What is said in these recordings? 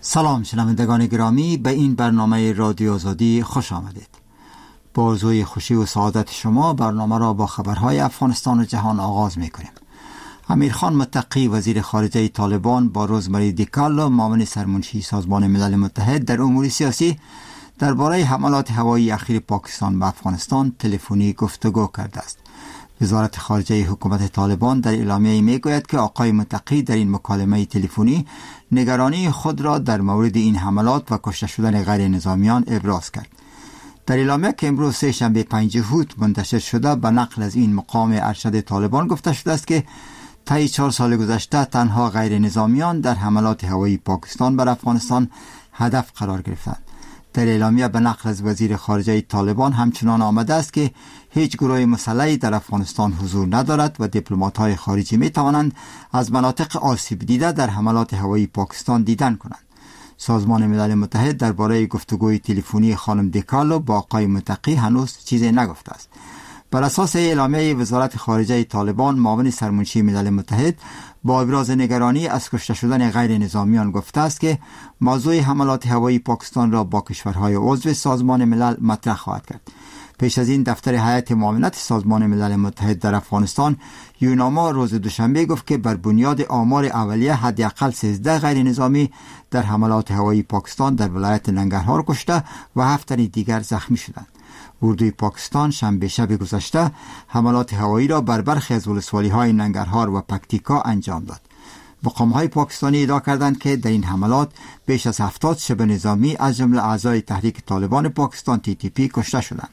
سلام شنوندگان گرامی، به این برنامه رادیو آزادی خوش آمدید. با آرزوی خوشی و سعادت شما برنامه را با خبرهای افغانستان و جهان آغاز می‌کنیم. امیرخان متقی وزیر خارجه طالبان با روزمری دیکارلو معاون سرمنشی سازمان ملل متحد در امور سیاسی درباره حملات هوایی اخیر پاکستان به افغانستان تلفنی گفتگو کرده است. وزارت خارجه حکومت طالبان در اعلامیه میگوید که آقای متقی در این مکالمه تلفنی نگرانی خود را در مورد این حملات و کشته شدن غیر نظامیان ابراز کرد. در اعلامیه که امروز سه‌شنبه 5 اوت منتشر شده به نقل از این مقام ارشد طالبان گفته شده است که طی 4 سال گذشته تنها غیر نظامیان در حملات هوایی پاکستان بر افغانستان هدف قرار گرفتند. در اعلامیه به نقل از وزیر خارجه طالبان همچنان آمده است که هیچ گروه مسلحی در افغانستان حضور ندارد و دیپلمات‌های خارجی می توانند از مناطق آسیب دیده در حملات هوایی پاکستان دیدن کنند. سازمان ملل متحد درباره گفتگوی تلفنی خانم دیکارلو با آقای متقی هنوز چیزی نگفته است. بر اساس اعلامیه وزارت خارجه طالبان، معاون سرمنشی ملل متحد با ابراز نگرانی از کشته شدن غیر نظامیان گفته است که موضوع حملات هوایی پاکستان را با کشورهای عضو سازمان ملل مطرح خواهد کرد. پیش از این دفتر هیئت معاونت سازمان ملل متحد در افغانستان یوناما روز دوشنبه گفت که بر بنیاد آمار اولیه حداقل 13 غیر نظامی در حملات هوایی پاکستان در ولایت ننگرهار کشته و 7 تن دیگر زخمی شدند. اردوی پاکستان شنبه شب گذشته حملات هوایی را بر برخی از ولسوالی‌های ننگرهار و پکتیکا انجام داد. مقام‌های پاکستانی ادعا کردند که در این حملات بیش از 70 شبه نظامی از جمله اعضای تحریک طالبان پاکستان TTP کشته شدند.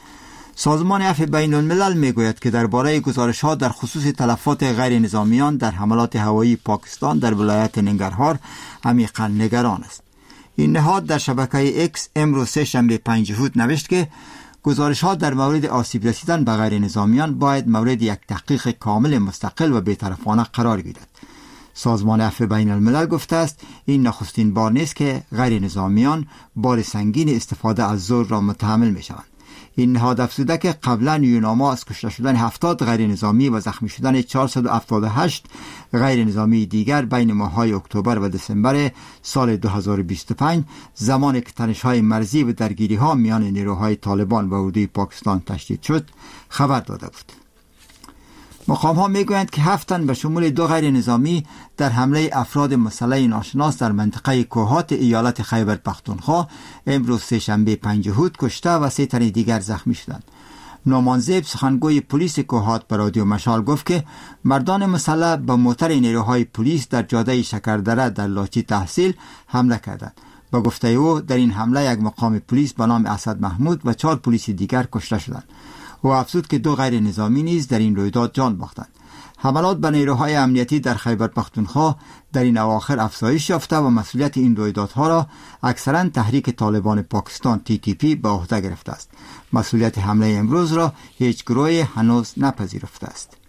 سازمان عفو بین الملل میگوید که درباره گزارش‌ها در خصوص تلفات غیر نظامیان در حملات هوایی پاکستان در ولایت ننگرهار عمیقاً نگران است. این نهاد در شبکه اکس امروز سه‌شنبه 5 اوت نوشت که گزارش‌ها در مورد آسیب رسیدن به غیر نظامیان باید مورد یک تحقیق کامل مستقل و بی‌طرفانه قرار گیرد. سازمان عفو بین الملل گفته است این نخستین بار نیست که غیر نظامیان بار سنگین استفاده از زور را متحمل می‌شوند. این نهاد افزوده که قبلا یوناما از کشته شدن 70 غیر نظامی و زخمی شدن 478 غیر نظامی دیگر بین ماه‌های اکتبر و دسامبر سال 2025 زمانی که تنش‌های مرزی و درگیری‌ها میان نیروهای طالبان و اردوی پاکستان تشدید شد خبر داده بود. مقام‌ها میگویند که 7 تن به شمول 2 غیر نظامی در حمله افراد مسلح ناشناس در منطقه کوهات ایالت خیبر پختونخوا امروز سه‌شنبه 5 اوت کشته و 3 تن دیگر زخمی شدند. نومانزیب سخنگوی پلیس کوهات به رادیو مشال گفت که مردان مسلح به موتر نیروهای پلیس در جاده شکردره در لاچی تحصیل حمله کردند. با گفته او در این حمله یک مقام پلیس به نام اسد محمود و 4 پلیس دیگر کشته شدند. او افزود که 2 غیر نظامی نیز در این رویداد جان باختند. حملات به نیروهای امنیتی در خیبر پختونخوا در این اواخر افزایش یافته و مسئولیت این رویدادها را اکثرا تحریک طالبان پاکستان TTP به عهده گرفته است. مسئولیت حمله امروز را هیچ گروهی هنوز نپذیرفته است.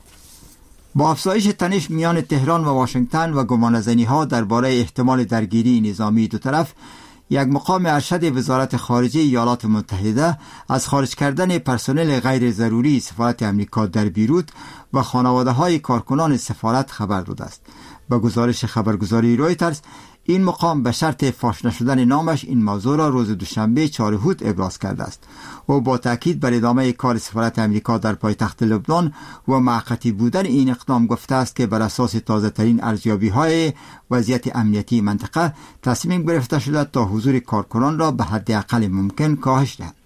با افزایش تنش میان تهران و واشنگتن و گمانه‌زنی‌ها درباره احتمال درگیری نظامی دو طرف، یک مقام ارشد وزارت خارجه ایالات متحده از خارج کردن پرسنل غیر ضروری سفارت امریکا در بیروت و خانواده‌های کارکنان سفارت خبر داده است. با گزارش خبرگزاری رویترز، این مقام به شرط فاش نشدن نامش این موضوع را روز دوشنبه 4 اوت ابراز کرده است. او با تاکید بر ادامه کار سفارت امریکا در پایتخت لبنان و موقتی بودن این اقدام گفته است که بر اساس تازه‌ترین ارزیابی‌های وضعیت امنیتی منطقه تصمیم گرفته شده تا حضور کارکنان را به حد اقل ممکن کاهش دهد.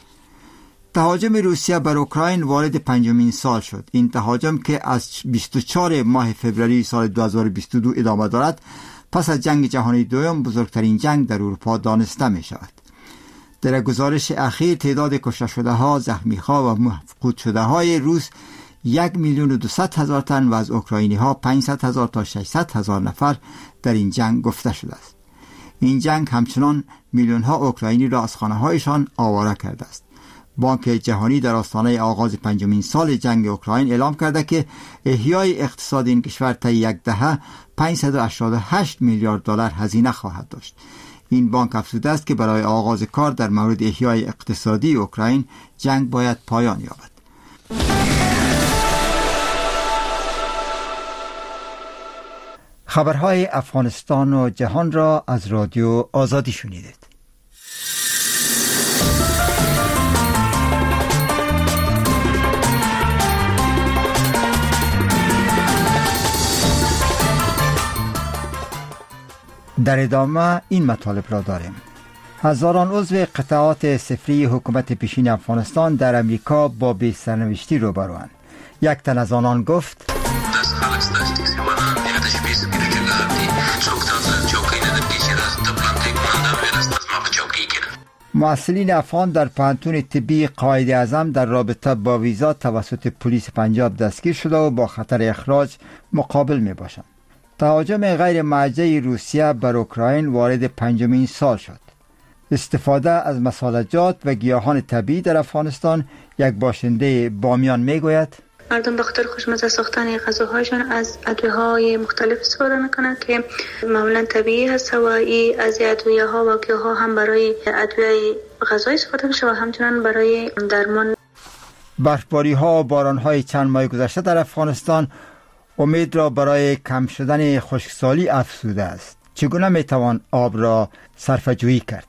تهاجم روسیه بر اوکراین وارد 5مین سال شد. این تهاجم که از 24 ماه فوریه سال 2022 ادامه دارد، پس از جنگ جهانی دوم بزرگترین جنگ در اروپا دانسته می شود. در گزارش اخیر تعداد کشته شده ها، زخمی ها و مفقود شده های روس 1,200,000 تن و از اوکراینی ها 500,000 تا 600,000 نفر در این جنگ گفته شده است. این جنگ همچنان میلیون ها اوکراینی را از خانه هایشان آواره کرده است. بانک جهانی در آستانه آغاز 5مین سال جنگ اوکراین اعلام کرده که احیای اقتصاد این کشور طی یک دهه 588 میلیارد دلار هزینه خواهد داشت. این بانک افزوده است که برای آغاز کار در مورد احیای اقتصادی اوکراین جنگ باید پایان یابد. خبرهای افغانستان و جهان را از رادیو آزادی شنیدید. در ادامه این مطالب را داریم. هزاران عضو قطاعات صفری حکومت پیشین افغانستان در امریکا با بی سرنوشتی روبروند. یک تن از آنان گفت: مسئولین افغان در پوهنتون طبی قائد اعظم در رابطه با ویزا توسط پلیس پنجاب دستگیر شده و با خطر اخراج مقابل می باشند. تهاجم غیر موجه روسیه بر اوکراین وارد 5مین سال شد. استفاده از مسالجات و گیاهان طبیعی در افغانستان. یک باشنده بامیان می گوید: مردم به خاطر خوشمزه ساختن غذاهایشان از ادویه‌های مختلف استفاده میکنند که معمولا طبیعی هست و این از ادویه‌ها و گیاها هم برای ادویه غذایی استفاده میشه و همچنان برای درمان. برفباری‌ها و باران‌های چند ماه گذشته در افغانستان امید را برای کم شدن خشکسالی افزوده است. چگونه میتوان آب را صرفه‌جویی کرد؟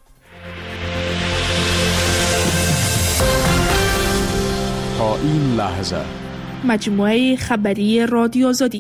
تا این لحظه مجموعه خبری رادیو آزادی.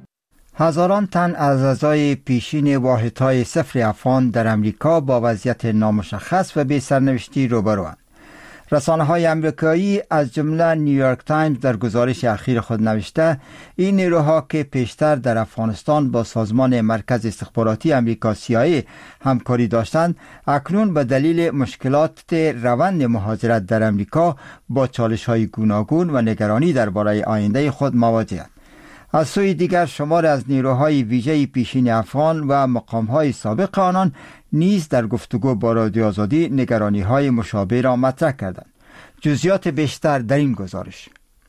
هزاران تن از اعضای پیشین واحدهای صفر افغان در امریکا با وضعیت نامشخص و بی سرنوشتی روبروند. رسانه‌های آمریکایی از جمله نیویورک تایمز در گزارش اخیر خود نوشته این نیروها که پیشتر در افغانستان با سازمان مرکز استخباراتی آمریکا CIA همکاری داشتند، اکنون به دلیل مشکلات روند مهاجرت در امریکا با چالش‌های گوناگون و نگرانی درباره آینده خود مواجه‌اند. از سوی دیگر شمار از نیروهای ویژه پیشین افغان و مقام‌های سابق آنان نیز در گفتگو با رادیو آزادی نگرانی‌های مشابه را مطرح کردند. جزئیات بیشتر در این گزارش.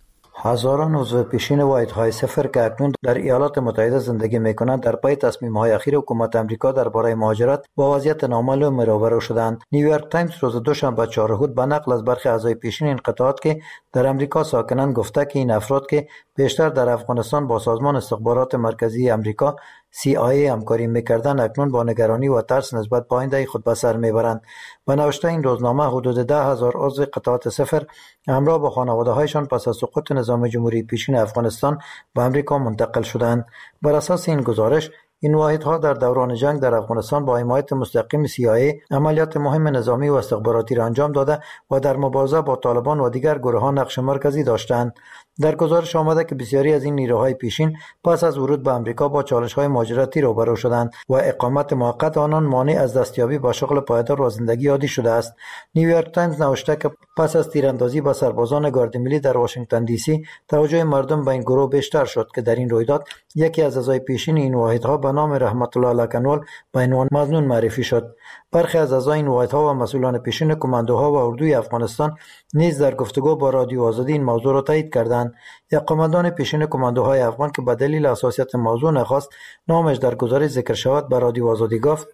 هزاران عضو پیشین واحدهای صفر که اکنون در ایالات متحده زندگی می‌کنند در پی تصمیم‌های اخیر حکومت آمریکا درباره مهاجرت با وضعیت نامعلوم روبرو شدند. نیویورک تایمز روز دوشنبه 4 اود به نقل از برخی اعضای پیشین این قطاعات که در امریکا ساکنند گفته که این افراد که بیشتر در افغانستان با سازمان استخبارات مرکزی امریکا CIA همکاری می‌کردند اکنون با نگرانی و ترس نسبت به آینده خود به سر می‌برند. به نوشته این روزنامه حدود 10,000 عضو قطاعات صفر همراه با خانواده‌هایشان پس از سقوط نظام جمهوری پیشین افغانستان به امریکا منتقل شدند. بر اساس این گزارش این واحدها در دوران جنگ در افغانستان با حمایت مستقیم CIA عملیات مهم نظامی و استخباراتی را انجام داده و در مبارزه با طالبان و دیگر گروه‌ها نقش مرکزی داشتند. در گزارش آمده که بسیاری از این نیروهای پیشین پس از ورود به امریکا با چالش‌های مهاجرتی روبرو شدند و اقامت موقت آنان مانع از دستیابی به شغل پایدار و زندگی عادی شده است. نیویورک تایمز نوشته که پس از تیراندازی به سربازان گارد ملی در واشنگتن دی سی توجه مردم به این گروه بیشتر شد که در این رویداد یکی از اعضای پیشین این واحدها به نام رحمت الله لکنوال به عنوان مظنون معرفی شد. برخی از اعضای این واحدها و مسئولان پیشین کماندوها و اردوی افغانستان نیز در گفتگو با رادیو آزادی این موضوع را تایید کردند. یک قماندان پیشین کماندوهای افغان که به دلیل حساسیت موضوع نخواست نامش در گزارش ذکر شود به رادیو آزادی گفت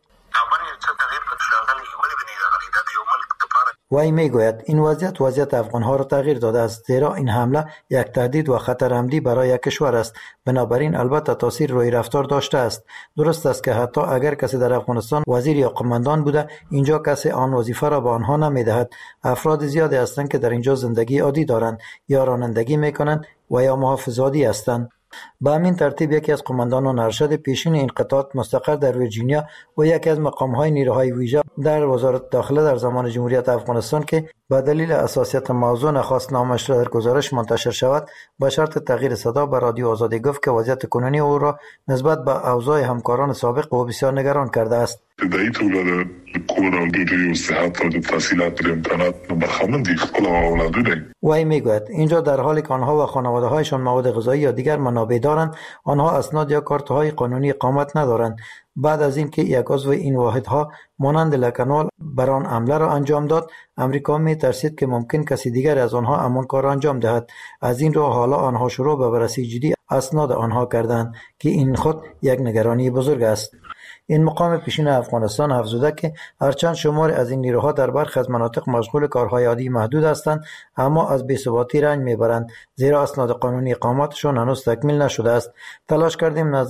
وی میگوید این وضعیت افغانها را تغییر داده است، زیرا این حمله یک تهدید و خطر عمدی برای یک کشور است. بنابراین البته تاثیر روی رفتار داشته است. درست است که حتی اگر کسی در افغانستان وزیر یا قماندان بوده، اینجا کسی آن وظیفه را به آنها نمیدهد. افراد زیادی هستند که در اینجا زندگی عادی دارند یا رانندگی میکنند و یا محافظاتی هستند. به همین ترتیب یکی از قماندانان ارشد پیشین این قطاعات مستقر در ویرجینیا و یکی از مقام‌های نیروهای ویژه در وزارت داخله در زمان جمهوریت افغانستان که به دلیل حساسیت موضوع نخواست نامش را در گزارش منتشر شود به شرط تغییر صدا به رادیو آزادی گفت که وضعیت کنونی او را نسبت به اوضاع همکاران سابق او بسیار نگران کرده است. د ایټوله د کور او ډوډۍ او صحت او د تحصیلات د امکانات برخمن دي خپل اولادونه. وی میگوید اینجا در حالی که آنها و خانواده‌هایشان مواد غذایی یا دیگر منابع دارند، آنها اسناد یا کارت‌های قانونی اقامت ندارند. بعد از اینکه یک عضو این واحدها مانند لکنوال بر آن حمله را انجام داد، امریکا می‌ترسید که ممکن کسی دیگر از آنها همان کار را انجام دهد. از این رو حالا آنها شروع به بررسی جدی اسناد آنها کردند که این خود یک نگرانی بزرگ است. این مقام پیشین افغانستان افزوده که هرچند شمار از این نیروها در برخی از مناطق مشغول کارهای عادی محدود هستند، اما از بی‌ثباتی رنج میبرند، زیرا اسناد قانونی اقامتشان هنوز تکمیل نشده است. تلاش کردیم نظر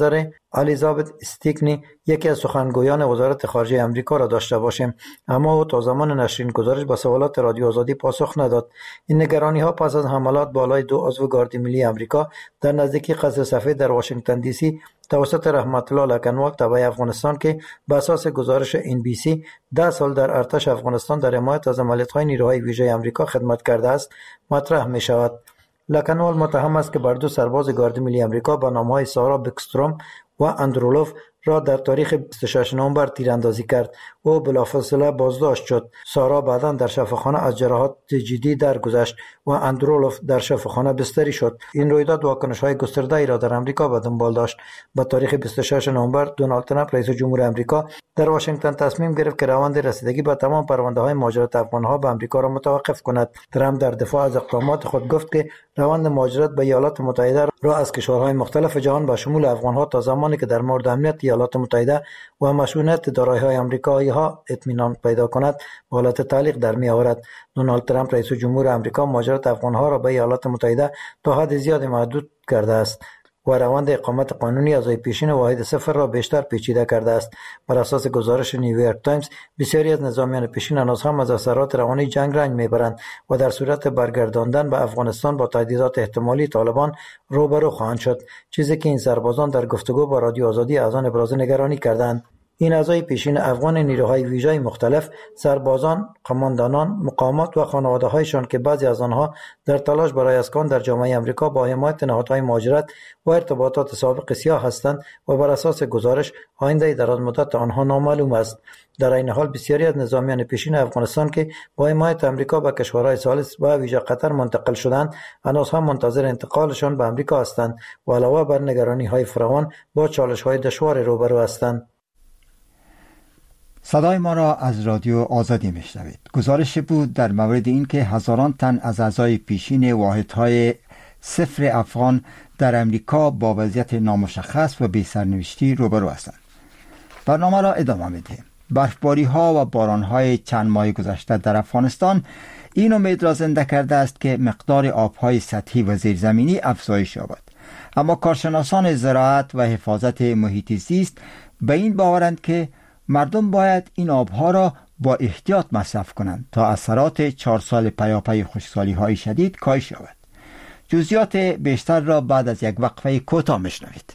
الیزابت استیکنی یکی از سخنگویان وزارت خارجه آمریکا را داشته باشیم، اما او تا زمان نشرین گزارش به سوالات رادیو آزادی پاسخ نداد. این نگرانی ها پس از حملات بالای 2 عضو گارد ملی آمریکا در نزدیکی قصر سفید در واشنگتن دی سی توسط رحمت الله لکنوال تبع افغانستان که به اساس گزارش NBC 10 سال در ارتش افغانستان در حمایت از عملیات‌های نیروهای ویژه آمریکا خدمت کرده است مطرح می شود. لکنوال متهم است که بر 2 سرباز گارد ملی آمریکا به نام‌های سارا بکستروم و اندرولوف را در تاریخ 26 نوامبر تیراندازی کرد. او بلافاصله بازداشت شد. سارا بعداً در شفاخانه از جراحات جدی درگذشت و اندرولوف در شفاخانه بستری شد. این رویداد واکنش‌های گسترده‌ای را در آمریکا به دنبال داشت. با تاریخ 26 نوامبر دونالد ترامپ رئیس جمهور آمریکا در واشنگتن تصمیم گرفت که روند رسیدگی به تمام پرونده‌های مهاجرت افغان‌ها به آمریکا را متوقف کند. ترامپ در دفاع از اقدامات خود گفت که روند مهاجرت به ایالات متحده را از کشورهای مختلف جهان به شمول افغان‌ها تا زمانی که در مورد امنیت ایالات متحده و مشروعیت دارایی‌های آمریکایی‌ها اطمینان پیدا کند به حالت تعلیق در می‌آورد. دونالد ترامپ رئیس جمهور آمریکا مهاجرت افغان‌ها را به ایالات متحده تا حد زیادی محدود کرده است و روند اقامت قانونی از پیشین واحد صفر را بیشتر پیچیده کرده است. بر اساس گزارش نیویورک تایمز بسیاری از نظامیان پیشین هنوز هم از اثرات روانی جنگ رنج میبرند و در صورت برگرداندن به افغانستان با تهدیدات احتمالی طالبان روبرو خواهند شد، چیزی که این سربازان در گفتگو با رادیو آزادی از آن ابراز نگرانی کردند. این اعضای پیشین افغان نیروهای ویژه مختلف، سربازان، قماندانان، مقامات و خانواده‌هایشان که بعضی از آنها در تلاش برای اسکان در جامعه آمریکا با حمایت نهادهای مهاجرت و ارتباطات سابق سیاه هستند و بر اساس گزارش آینده درازمدت آنها نامعلوم است. در این حال بسیاری از نظامیان پیشین افغانستان که با حمایت آمریکا به کشورهای ثالث و ویژه قطر منتقل شدند، هنوز هم منتظر انتقالشان به آمریکا هستند و علاوه بر نگرانی‌های فراوان با چالش‌های دشوار روبرو هستند. صدای ما را از رادیو آزادی میشنوید. گزارش بود در مورد این که هزاران تن از اعضای پیشین واحدهای صفر افغان در امریکا با وضعیت نامشخص و بی سرنوشتی روبرو هستند. برنامه را ادامه میدهیم. برفباری ها و باران های چند ماه گذشته در افغانستان این امید را زنده کرده است که مقدار آبهای سطحی و زیرزمینی افزایش یابد. اما کارشناسان زراعت و حفاظت محیط زیست به این باورند که مردم باید این آبها را با احتیاط مصرف کنند تا اثرات 4 سال پیاپی خشکسالی‌های شدید کاهش یابد. جزئیات بیشتر را بعد از یک وقفه کوتاه میشنوید.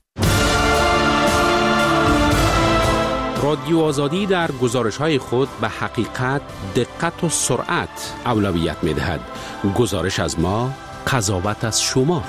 رادیو آزادی در گزارش‌های خود به حقیقت، دقت و سرعت اولویت می‌دهد. گزارش از ما، قضاوت از شما.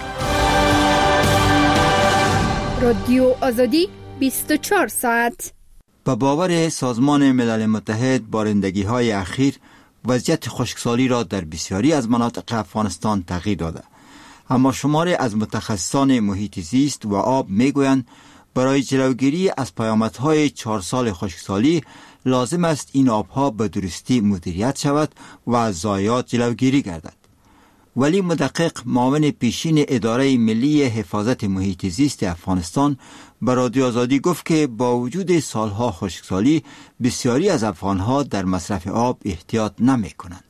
رادیو آزادی 24 ساعت. به باور سازمان ملل متحد بارندگی‌های اخیر وضعیت خشکسالی را در بسیاری از مناطق افغانستان تغییر داده، اما شماری از متخصصان محیط زیست و آب میگویند برای جلوگیری از پیامدهای 4 سال خشکسالی لازم است این آبها به درستی مدیریت شود و از ضایعات جلوگیری گردد. ولی مدقق معاون پیشین اداره ملی حفاظت محیط زیست افغانستان به رادیو آزادی گفت که با وجود سالها خشکسالی بسیاری از افغانها در مصرف آب احتیاط نمی کنند.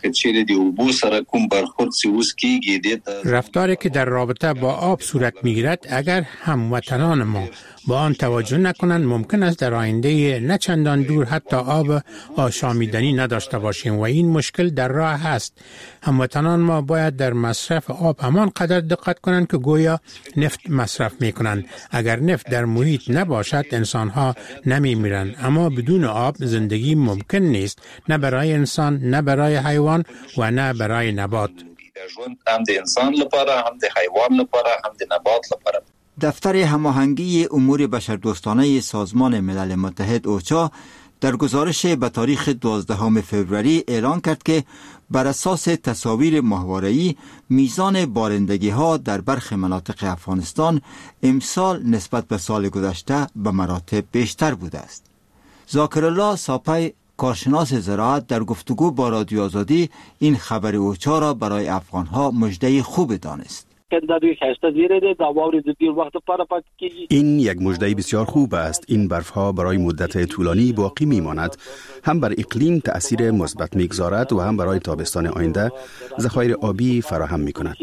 رفتاری که در رابطه با آب صورت میگیرد اگر هموطنان ما با آن توجه نکنند ممکن است در آینده نه چندان دور حتی آب آشامیدنی نداشته باشیم و این مشکل در راه است. هموطنان ما باید در مصرف آب همان قدر دقت کنند که گویا نفت مصرف میکنند. اگر نفت در محیط نباشد انسانها نمیمیرند، اما بدون آب زندگی ممکن نیست، نه برای انسان، نه برای حیوان و نه برای نبات. هم د انسان لپاره، هم د حیوان لپاره، هم د نبات لپاره. دفتر هماهنگی امور بشردوستانه سازمان ملل متحد اوچا در گزارش به تاریخ 12 فوریه اعلان کرد که بر اساس تصاویر ماهواره‌ای میزان بارندگی ها در برخی مناطق افغانستان امسال نسبت به سال گذشته به مراتب بیشتر بوده است. ذاکرالله ساپی کارشناس زراعت در گفتگو با رادیو آزادی این خبر اوچا را برای افغانها مژده خوب دانست. این یک مژده بسیار خوب است. این برفها برای مدت طولانی باقی میماند، هم بر اقلیم تأثیر مثبت میگذارد و هم برای تابستان آینده ذخایر آبی فراهم میکند.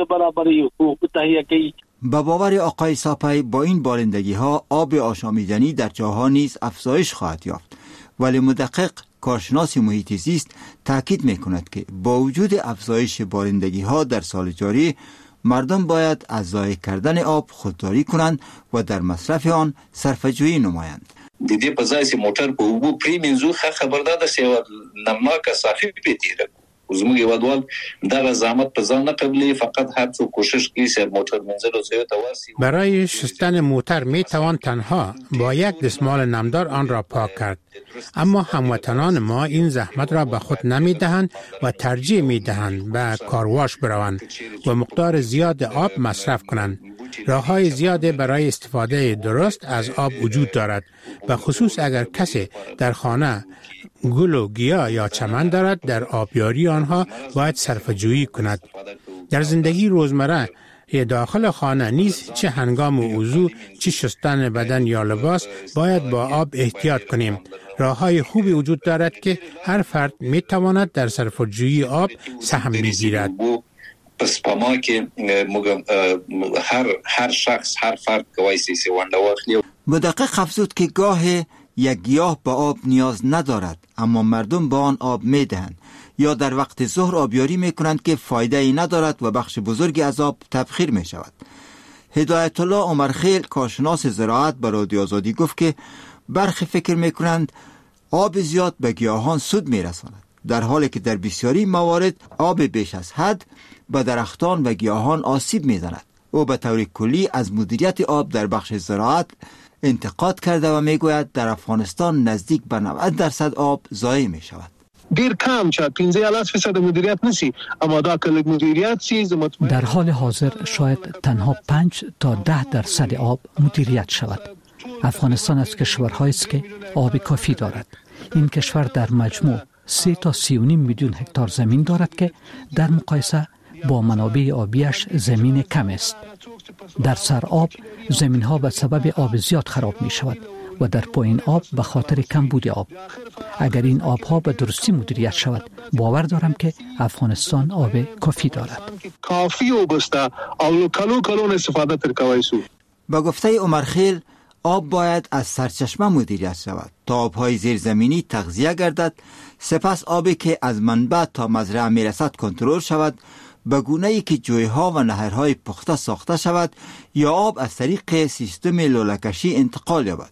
با باور آقای ساپی با این بارندگی ها آب آشامیدنی در جاها نیز افزایش خواهد یافت، ولی مدقق کارشناس محیط زیست تاکید میکند که با وجود افزایش بارندگی ها در سال جاری مردم باید از ضایع کردن آب خودداری کنند و در مصرف آن صرفه‌جویی نمایند. د دې په ځای چې موټر په اوبو پریمنځو خبردار ده چې نمناکه صافي پیتیره زموږ هیوادوال دغه زحمت په ځان نه قبلي، فقط هر څو کوشش کوي چې موټر منزل زیات واسی. برای شستن موتر می توان تنها با یک دستمال نمدار آن را پاک کرد، اما هموطنان ما این زحمت را به خود نمی دهند و ترجیح می دهند به کارواش بروند و مقدار زیاد آب مصرف کنند. راه‌های زیاده برای استفاده درست از آب وجود دارد، به خصوص اگر کسی در خانه گل و گیاه یا چمن دارد، در آبیاری آنها باید صرفه‌جویی کند. در زندگی روزمره داخل خانه نیز چه هنگام وضو، چه شستن بدن یا لباس باید با آب احتیاط کنیم. راه‌های خوبی وجود دارد که هر فرد می‌تواند در صرفه‌جویی آب سهم بگیرد. پس پما که هر شخص هر فرد کوایسی ونده واخلی. مدقق افزود که گاه یک گیاه به آب نیاز ندارد، اما مردم به آن آب میدهند یا در وقت ظهر آبیاری میکنند که فایده ای ندارد و بخش بزرگی از آب تبخیر می شود. هدایت الله عمرخیل کارشناس زراعت به رادیو آزادی گفت که برخی فکر میکنند آب زیاد به گیاهان سود میرساند، در حالی که در بسیاری موارد آب بیش از حد به درختان و گیاهان آسیب میزند. او به طور کلی از مدیریت آب در بخش زراعت انتقاد کرده و میگوید در افغانستان نزدیک به 90% آب ضایع می شود. دیر کم شد 15% مدیریت نسی، اما دا کل مدیریت چیز در حال حاضر شاید تنها 5 تا 10% آب مدیریت شود. افغانستان از کشورهایی است که آب کافی دارد. این کشور در مجموع 3 تا 3.5 میلیون هکتار زمین دارد که در مقایسه با منابع آبیش زمین کم است. در سرآب زمین ها به سبب آب زیاد خراب می شود و در پایین آب به خاطر کمبود آب. اگر این آب ها به درستی مدیریت شود، باور دارم که افغانستان آب کافی دارد. کافی و بسته او کلون استفاده تر کوي سو. با گفته عمرخیل آب باید از سرچشمه مدیریت شود تا آبهای زیرزمینی تغذیه گردد، سپس آبی که از منبع تا مزرعه میرسد کنترل شود، به گونه‌ای که جوی‌ها و نهرهای پخته ساخته شود یا آب از طریق سیستم لوله‌کشی انتقال یابد.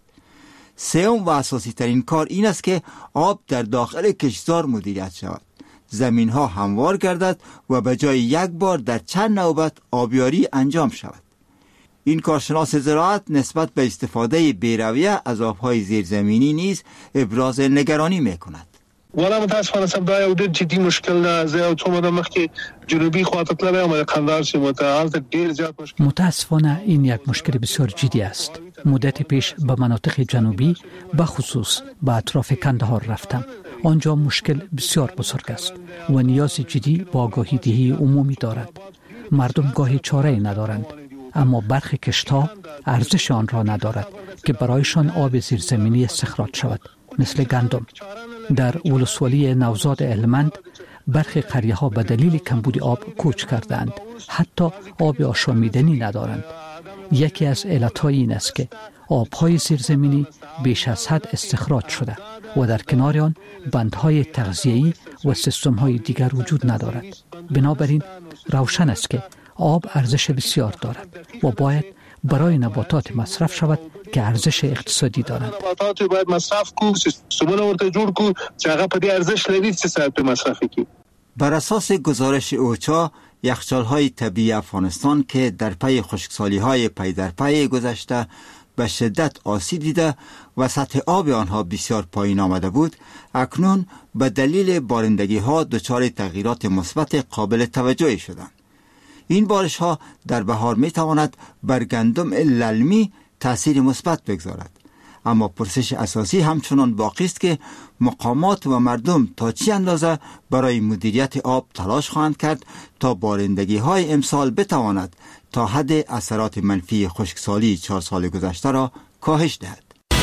سوم و اساسی ترین کار این است که آب در داخل کشتزار مدیریت شود، زمین‌ها هموار گردد و به جای یک بار در چند نوبت آبیاری انجام شود. این کارشناس زراعت نسبت به استفاده بی‌رویه از آب‌های زیرزمینی نیز ابراز نگرانی می‌کند. ولا متاسفانه سبدا یو ډېر جدي مشکل ده. زه یو څو موده مخکې جنوبي خواته تللی یم، د کندهار سیمې ته، هلته ډېر زیات مشکل. متاسفانه این یک مشکل بسیار جدی است. مدت پیش به مناطق جنوبی به خصوص به اطراف کندهار رفتم. آنجا مشکل بسیار بزرگ است و نیاز جدی به آگاهی دهی عمومی دارد. مردم گاهی چاره‌ای ندارند، اما برخی کشت‌ها ارزش آن را ندارد که برایشان آب زیرزمینی استخراج شود، مثل گندم. در ولسوالی نوزاد هلمند برخی قریه‌ها به دلیل کمبود آب کوچ کردند، حتی آب آشامیدنی ندارند. یکی از علت‌های این است که آب‌های زیرزمینی بیش از حد استخراج شده و در کنار آن بندهای تغذیه‌ای و سیستم‌های دیگر وجود ندارد. بنابراین روشن است که آب ارزش بسیار دارد و باید برای نباتات مصرف شود که ارزش اقتصادی دارند. نباتات باید مصرف کو، سیستمونه ورته جوړ کو چې هغه په دې ارزش لري چې صاحب مصرف کی. بر اساس گزارش اوچا، یخچال‌های طبیعی افغانستان که در پی خشکسالی‌های پی در پی گذشته به شدت آسیب دیده و سطح آب آنها بسیار پایین آمده بود، اکنون به دلیل بارندگی‌ها دچار تغییرات مثبت قابل توجهی شدند. این بارش ها در بهار می تواند بر گندم للمی تأثیر مثبت بگذارد. اما پرسش اساسی همچنان باقی است که مقامات و مردم تا چه اندازه برای مدیریت آب تلاش خواهند کرد تا بارندگی های امسال بتواند تا حد اثرات منفی خشکسالی 4 سال گذشته را کاهش دهد.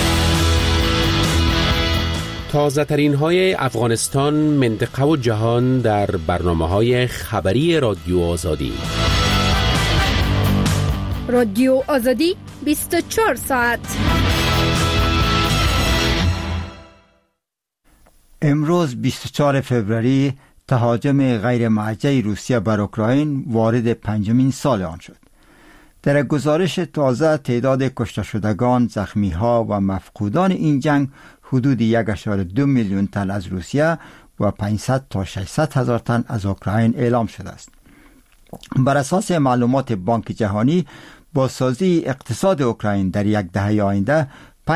تازه ترین های افغانستان، منطقه و جهان در برنامه های خبری رادیو آزادی. رادیو آزادی 24 ساعت. امروز 24 فوریه تهاجم غیر موجه روسیه بر اوکراین وارد 5مین سال آن شد. در گزارش تازه تعداد کشته شدگان، زخمی ها و مفقودان این جنگ حدود 1.2 میلیون تن از روسیه و 500 تا 600 هزار تن از اوکراین اعلام شده است. بر اساس معلومات بانک جهانی، بازسازی اقتصاد اوکراین در یک دهه آینده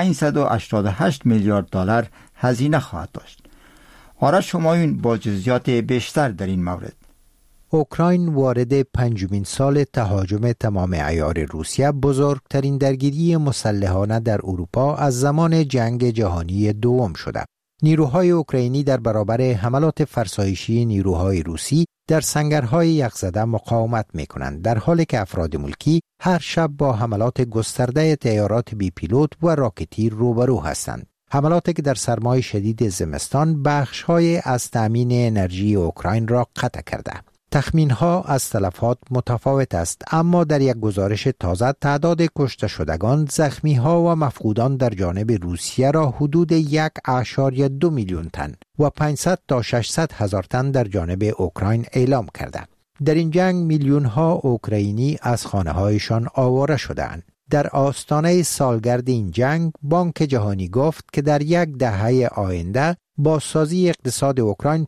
588 میلیارد دلار هزینه خواهد داشت. آرش شمایون با جزئیات بیشتر در این مورد. اوکراین وارد 5مین سال تهاجم تمام عیار روسیه، بزرگترین درگیری مسلحانه در اروپا از زمان جنگ جهانی دوم شده. نیروهای اوکراینی در برابر حملات فرسایشی نیروهای روسی در سنگرهای یخزده مقاومت می‌کنند، در حالی که افراد ملکی هر شب با حملات گسترده طیارات بی پیلوت و راکتی روبرو هستند. حملاتی که در سرمای شدید زمستان بخش‌های از تأمین انرژی اوکراین را قطع کرده. تخمین‌ها از تلفات متفاوت است، اما در یک گزارش تازه تعداد کشته شدگان، زخمی‌ها و مفقودان در جانب روسیه را حدود 1.2 میلیون تن و 500 تا 600 هزار تن در جانب اوکراین اعلام کرده. در این جنگ میلیون‌ها اوکراینی از خانه‌هایشان آواره شده‌اند. در آستانه سالگرد این جنگ، بانک جهانی گفت که در یک دهه آینده بازسازی اقتصاد اوکراین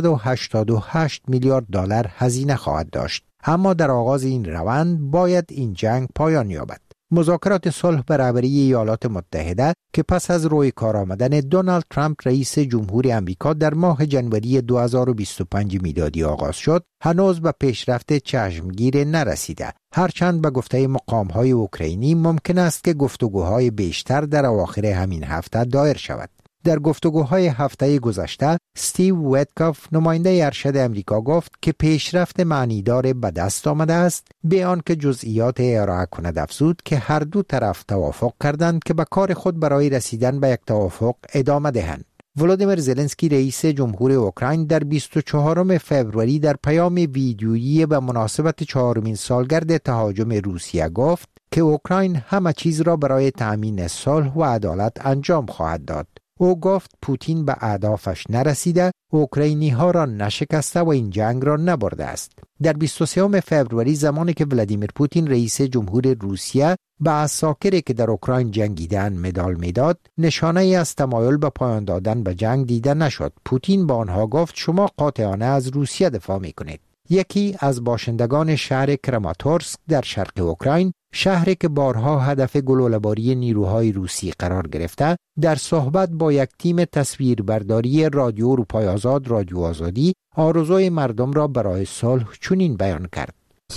588 میلیارد دلار هزینه خواهد داشت. اما در آغاز این روند باید این جنگ پایان یابد. مذاکرات صلح برابری ایالات متحده که پس از روی کار آمدن دونالد ترامپ رئیس جمهور آمریکا در ماه ژانویه 2025 میلادی آغاز شد، هنوز به پیشرفت چشمگیر نرسیده. هرچند به گفته مقام‌های اوکراینی ممکن است که گفتگوهای بیشتر در اواخر همین هفته دایر شود. در گفتگوهای هفته گذشته، استیو ویتکاف، نماینده ارشد امریکا، گفت که پیشرفت معنیدار به دست آمده است، به آنکه جزئیات ارائه کند افزود که هر دو طرف توافق کردند که به کار خود برای رسیدن به یک توافق ادامه دهند. ولادیمیر زلنسکی، رئیس جمهور اوکراین، در 24 فوریه در پیام ویدیویی به مناسبت 4مین سالگرد تهاجم روسیه گفت که اوکراین همه چیز را برای تأمین صلح و عدالت انجام خواهد داد. او گفت پوتین به اهدافش نرسیده، اوکراینی ها را نشکسته و این جنگ را نبرده است. در 23 فوریه، زمانی که ولادیمیر پوتین رئیس جمهور روسیه به عساکری که در اوکراین جنگیدند مدال میداد، نشانه ای از تمایل به پایان دادن به جنگ دیده نشد. پوتین با آنها گفت شما قاطعانه از روسیه دفاع میکنید. یکی از باشندگان شهر کراماتورسک در شرق اوکراین، شهری که بارها هدف گلوله‌باری نیروهای روسی قرار گرفته، در صحبت با یک تیم تصویربرداری رادیو اروپای آزاد، رادیو آزادی، آرزوی مردم را برای صلح چنین بیان کرد.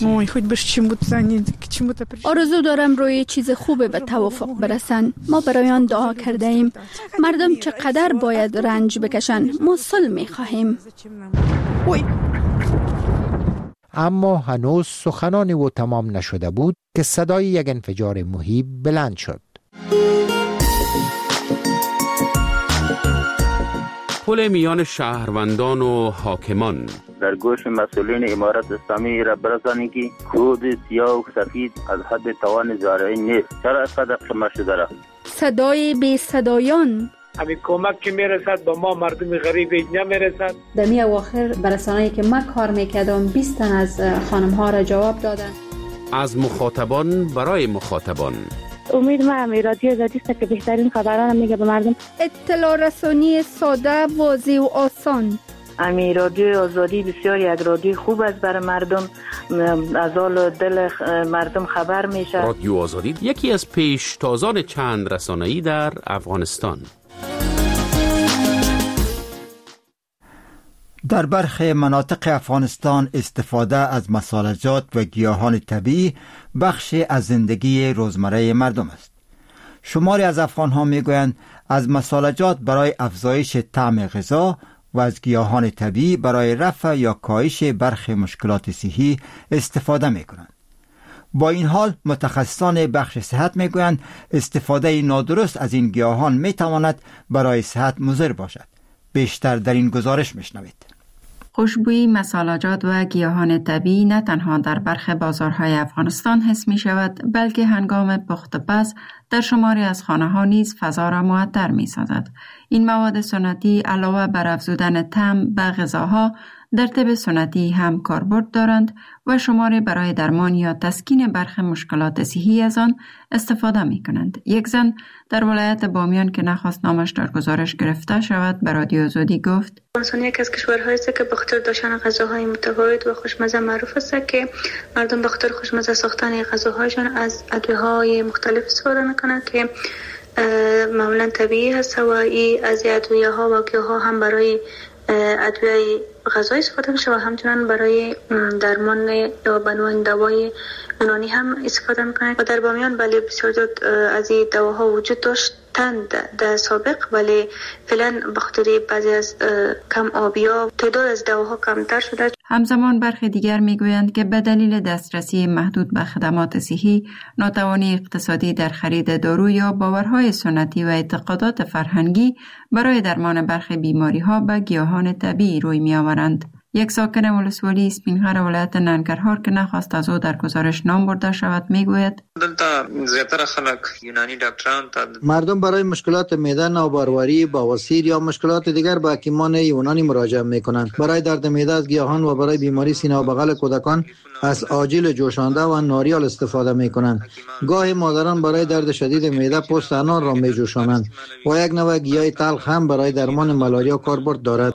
آرزو دارم روی چیز خوبه به توافق برسن. ما برای آن دعا کرده ایم. مردم چقدر باید رنج بکشن، ما صلح می‌خواهیم. اما هنوز سخنان او تمام نشده بود که صدای یک انفجار مهیب بلند شد. پل میان شهروندان و حاکمان در گوش مسئولین امارت اسلامی را برسانی که کود سیاه و سفید از حد توان زارعی نیست. چرا اینقدر قیمت شده را؟ صدای بی صدایان. همین کمک که میرسد با ما مردم غریب نمیرسد. در می اواخر برسانه‌ای که من کار میکردم 20 تن از خانم ها را جواب دادن. از مخاطبان برای مخاطبان. امید من رادیو آزادی است که بهترین خبران میگه به مردم. اطلاع رسانی ساده، واضح و آسان. امی رادیو آزادی بسیار یک رادیو خوب است برای مردم، از حال دل مردم خبر میشه. رادیو آزادی یکی از پیشتازان چند رسانه‌ای در افغانستان. در برخی مناطق افغانستان استفاده از مسالجات و گیاهان طبیعی بخش از زندگی روزمره مردم است. شماری از افغان‌ها میگویند از مسالجات برای افزایش طعم غذا و از گیاهان طبیعی برای رفع یا کاهش برخی مشکلات صحی استفاده میکنند. با این حال متخصصان بخش صحت میگویند استفاده نادرست از این گیاهان میتواند برای صحت مضر باشد. بیشتر در این گزارش میشنوید. خوشبویی مسالجات و گیاهان طبیعی نه تنها در برخی بازارهای افغانستان حس می شود، بلکه هنگام پخت پز در شماری از خانه ها نیز فضا را معطر می سازد. این مواد سنتی علاوه بر افزودن طعم به غذاها در طب سنتی هم کاربرد دارند و شماری برای درمان یا تسکین برخی مشکلات صحی از آن استفاده می کنند. یک زن در ولایت بامیان که نخواست نامش در گزارش گرفته شود به رادیو آزادی گفت: افغانستان یک از کشورهایی است که به خاطر داشتن غذاهای متفاوت و خوشمزه معروف است که مردم به خاطر خوشمزه ساختن غذاهایشان از ادویه‌های مختلف استفاده می‌کنند که معمولا طبیعی هست و از ادویه‌ها و گیاها هم برای ادویه غذایی استفاده میشه و همچنان برای درمان یا بنوان دوای یونانی هم استفاده میکنه. و در بامیان بله بسیار زیاد از این دواها وجود داشتند در سابق، ولی فعلا به خاطر بعضی از کم آبیا تعداد از دواها کمتر شده. همزمان برخی دیگر میگویند که به دلیل دسترسی محدود به خدمات صحی، ناتوانی اقتصادی در خرید دارو یا باورهای سنتی و اعتقادات فرهنگی برای درمان برخی بیماری‌ها به گیاهان طبیعی روی می‌آورند. یک ساکن ولسوالی سپینغر ولایت ننگرهار که نخواست از او در گزارش نام برده شود میگوید: مردم برای مشکلات معده، ناباروری، بواسیر یا مشکلات دیگر به حکیمان یونانی مراجعه میکنند. برای درد معده از گیاهان و برای بیماری سینه و بغل کودکان از آجیل جوشانده و ناریال استفاده میکنند. گاهی مادران برای درد شدید معده پوست انار را میجوشانند و یک نوع گیاه تلخ هم برای درمان ملاریا کاربرد دارد.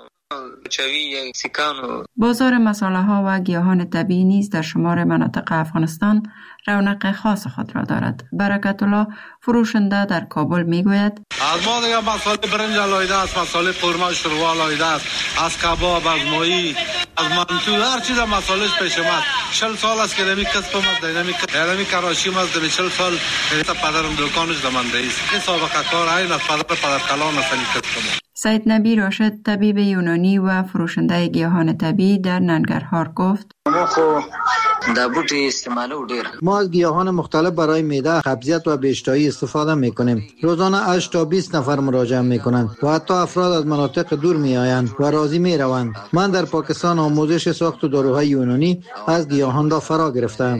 بازار مساله ها و گیاهان طبیعی نیز در شمار مناطق افغانستان رونق خاص خود را دارد. برکت الله فروشنده در کابل میگوید: از ما دیگه مساله برنج علایده است، مساله قورمه شوروا علایده است، از کباب، از ماهی، از منتو، هر چیز مسالهش پیش ما. 40 سال است که نمی کسب ما دینامی کراشی ما از 40 سال پدرم دکانش دمنده است. این سابقه کار عین از پدر کلان است کسب. سید نبی راشد طبیب یونانی و فروشنده گیاهان طبیعی در ننگرهار گفت: ما از گیاهان مختلف برای معده، قبضیت و بیشتایی استفاده میکنیم. روزانه 8 تا 20 نفر مراجعه میکنند و حتی افراد از مناطق دور میآیند و راضی میروند. من در پاکستان آموزش ساخت داروهای یونانی از گیاهان را فرا گرفتم.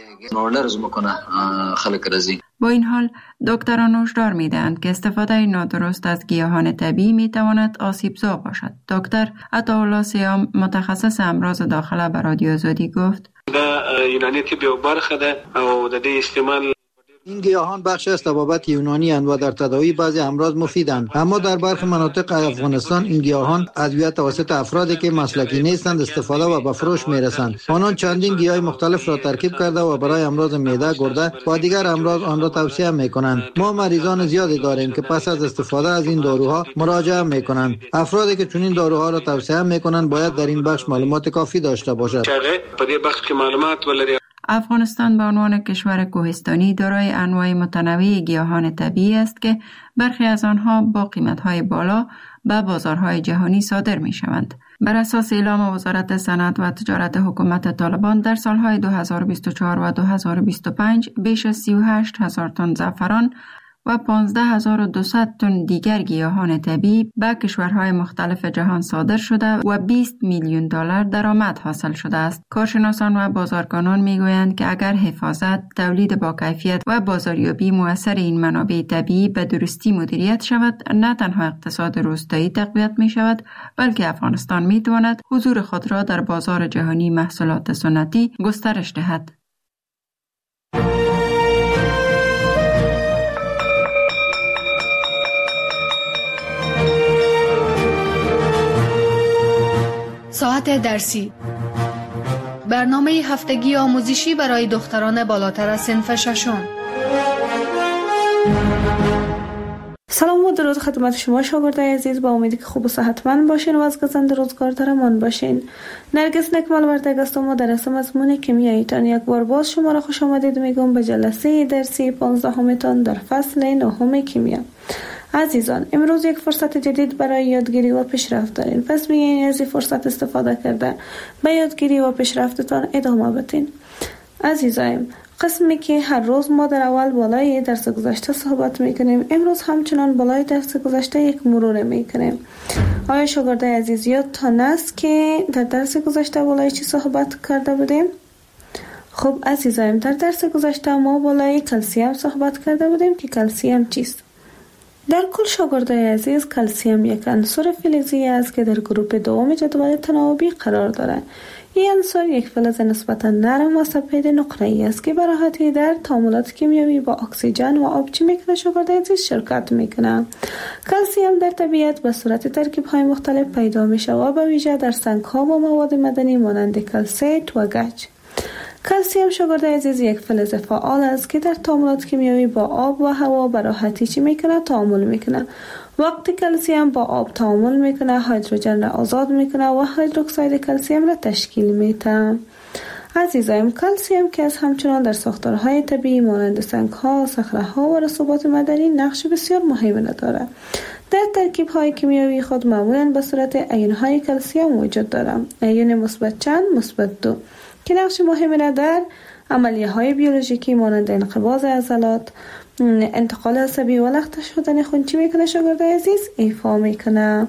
با این حال دکتران هشدار میدهند که استفاده نادرست از گیاهان طبیعی میتواند آسیبزا باشد. دکتر عطاالله سیام متخصص امراض داخله به رادیو آزادی گفت: یونانی طبی و برخه ده او د دې استعمال این گیاهان بخش از طبابت یونانی اند و در تداوی بعضی امراض مفیدند، اما در برخی مناطق افغانستان این گیاهان ادویه توسط افرادی که مسلکی نیستند استفاده و به فروش میرسند. آنان چندین گیاه مختلف را ترکیب کرده و برای امراض معده، گرده و دیگر امراض آن را توصیه میکنند. ما مریضان زیادی داریم که پس از استفاده از این داروها مراجعه میکنند. افرادی که چنین داروها را توصیه میکنند باید در این بخش معلومات کافی داشته باشند. افغانستان به عنوان کشور کوهستانی دارای انواع متنوع گیاهان طبیعی است که برخی از آنها با قیمت‌های بالا به بازارهای جهانی صادر می‌شوند. بر اساس اعلام وزارت صنعت و تجارت حکومت طالبان در سالهای 2024 و 2025 بیش از 38,000 تن زعفران و 15,200 تن دیگر گیاهان طبیعی به کشورهای مختلف جهان صادر شده و 20 میلیون دلار درآمد حاصل شده است. کارشناسان و بازارگانان میگویند که اگر حفاظت، تولید با کیفیت و بازاریابی مؤثر این منابع طبیعی به درستی مدیریت شود، نه تنها اقتصاد روستایی تقویت می شود، بلکه افغانستان می تواند حضور خود را در بازار جهانی محصولات سنتی گسترش دهد. ساعت درسی، برنامه هفتگی آموزشی برای دختران بالاتر از صنف ششم. سلام و درود خدمت شما شاگردای عزیز، با امیدی که خوب و صحتمند باشین و از گزند روزگار در امان باشین. نرگس نکمل وردگ است و ما در مضمون کیمیاییتان یک بار باز شما را خوش آمدید میگم به جلسه درسی 15 تان در فصل 9 کیمیا. عزیزان، امروز یک فرصت جدید برای یادگیری و پیشرفت دارین، پس بیاین از این فرصت استفاده کرده به یادگیری و پیشرفتتان ادامه بدین. عزیزان، قسمی که هر روز ما در اول بالای درس گذشته صحبت میکنیم، امروز همچنان بالای درس گذشته یک مرور میکنیم. آیا شاگردای عزیز یادتان است که در درس گذشته بالای چی صحبت کرده بودیم؟ خب عزیزان، در درس گذشته ما بالای کلسیم صحبت کرده بودیم که کلسیم چیست؟ در کل شاگردای عزیز، کلسیم یک عنصر فلزی است که در گروپ دوم جدول تناوبی قرار دارد. این عنصر یک فلز نسبتا نرم و سفید نقره‌ای است که به راحتی در تعاملات کیمیایی با اکسیژن و آب چی میکنه شاگردای عزیز شرکت میکنه. کلسیم در طبیعت به صورت ترکیب‌های مختلف پیدا میشه و به ویژه در سنگ‌ها و مواد معدنی مانند کلسیت و گچ. کلسیم شاگردای عزیز یک فلز فعال است که در تعاملات کیمیایی با آب و هوا به راحتی چی میکنه؟ تعامل میکنه. وقتی کلسیم با آب تعامل میکنه، هیدروژن را آزاد میکنه و هیدروکساید کلسیم را تشکیل میده. عزیزان، کلسیم که از همچنان در ساختارهای طبیعی مانند سنگ‌ها، صخره‌ها و رسوبات معدنی نقش بسیار مهمی دارد. در ترکیب‌های کیمیایی خود معمولاً به صورت آیون‌های کلسیم وجود دارد. آیون مثبت چند، مثبت 2 که نقش مهمی را در عملیه‌های بیولوژیکی مانند انقباض عضلات، انتقال عصبی و لخته شدن خون چی میکنه شاگردای عزیز؟ ایفا میکنه.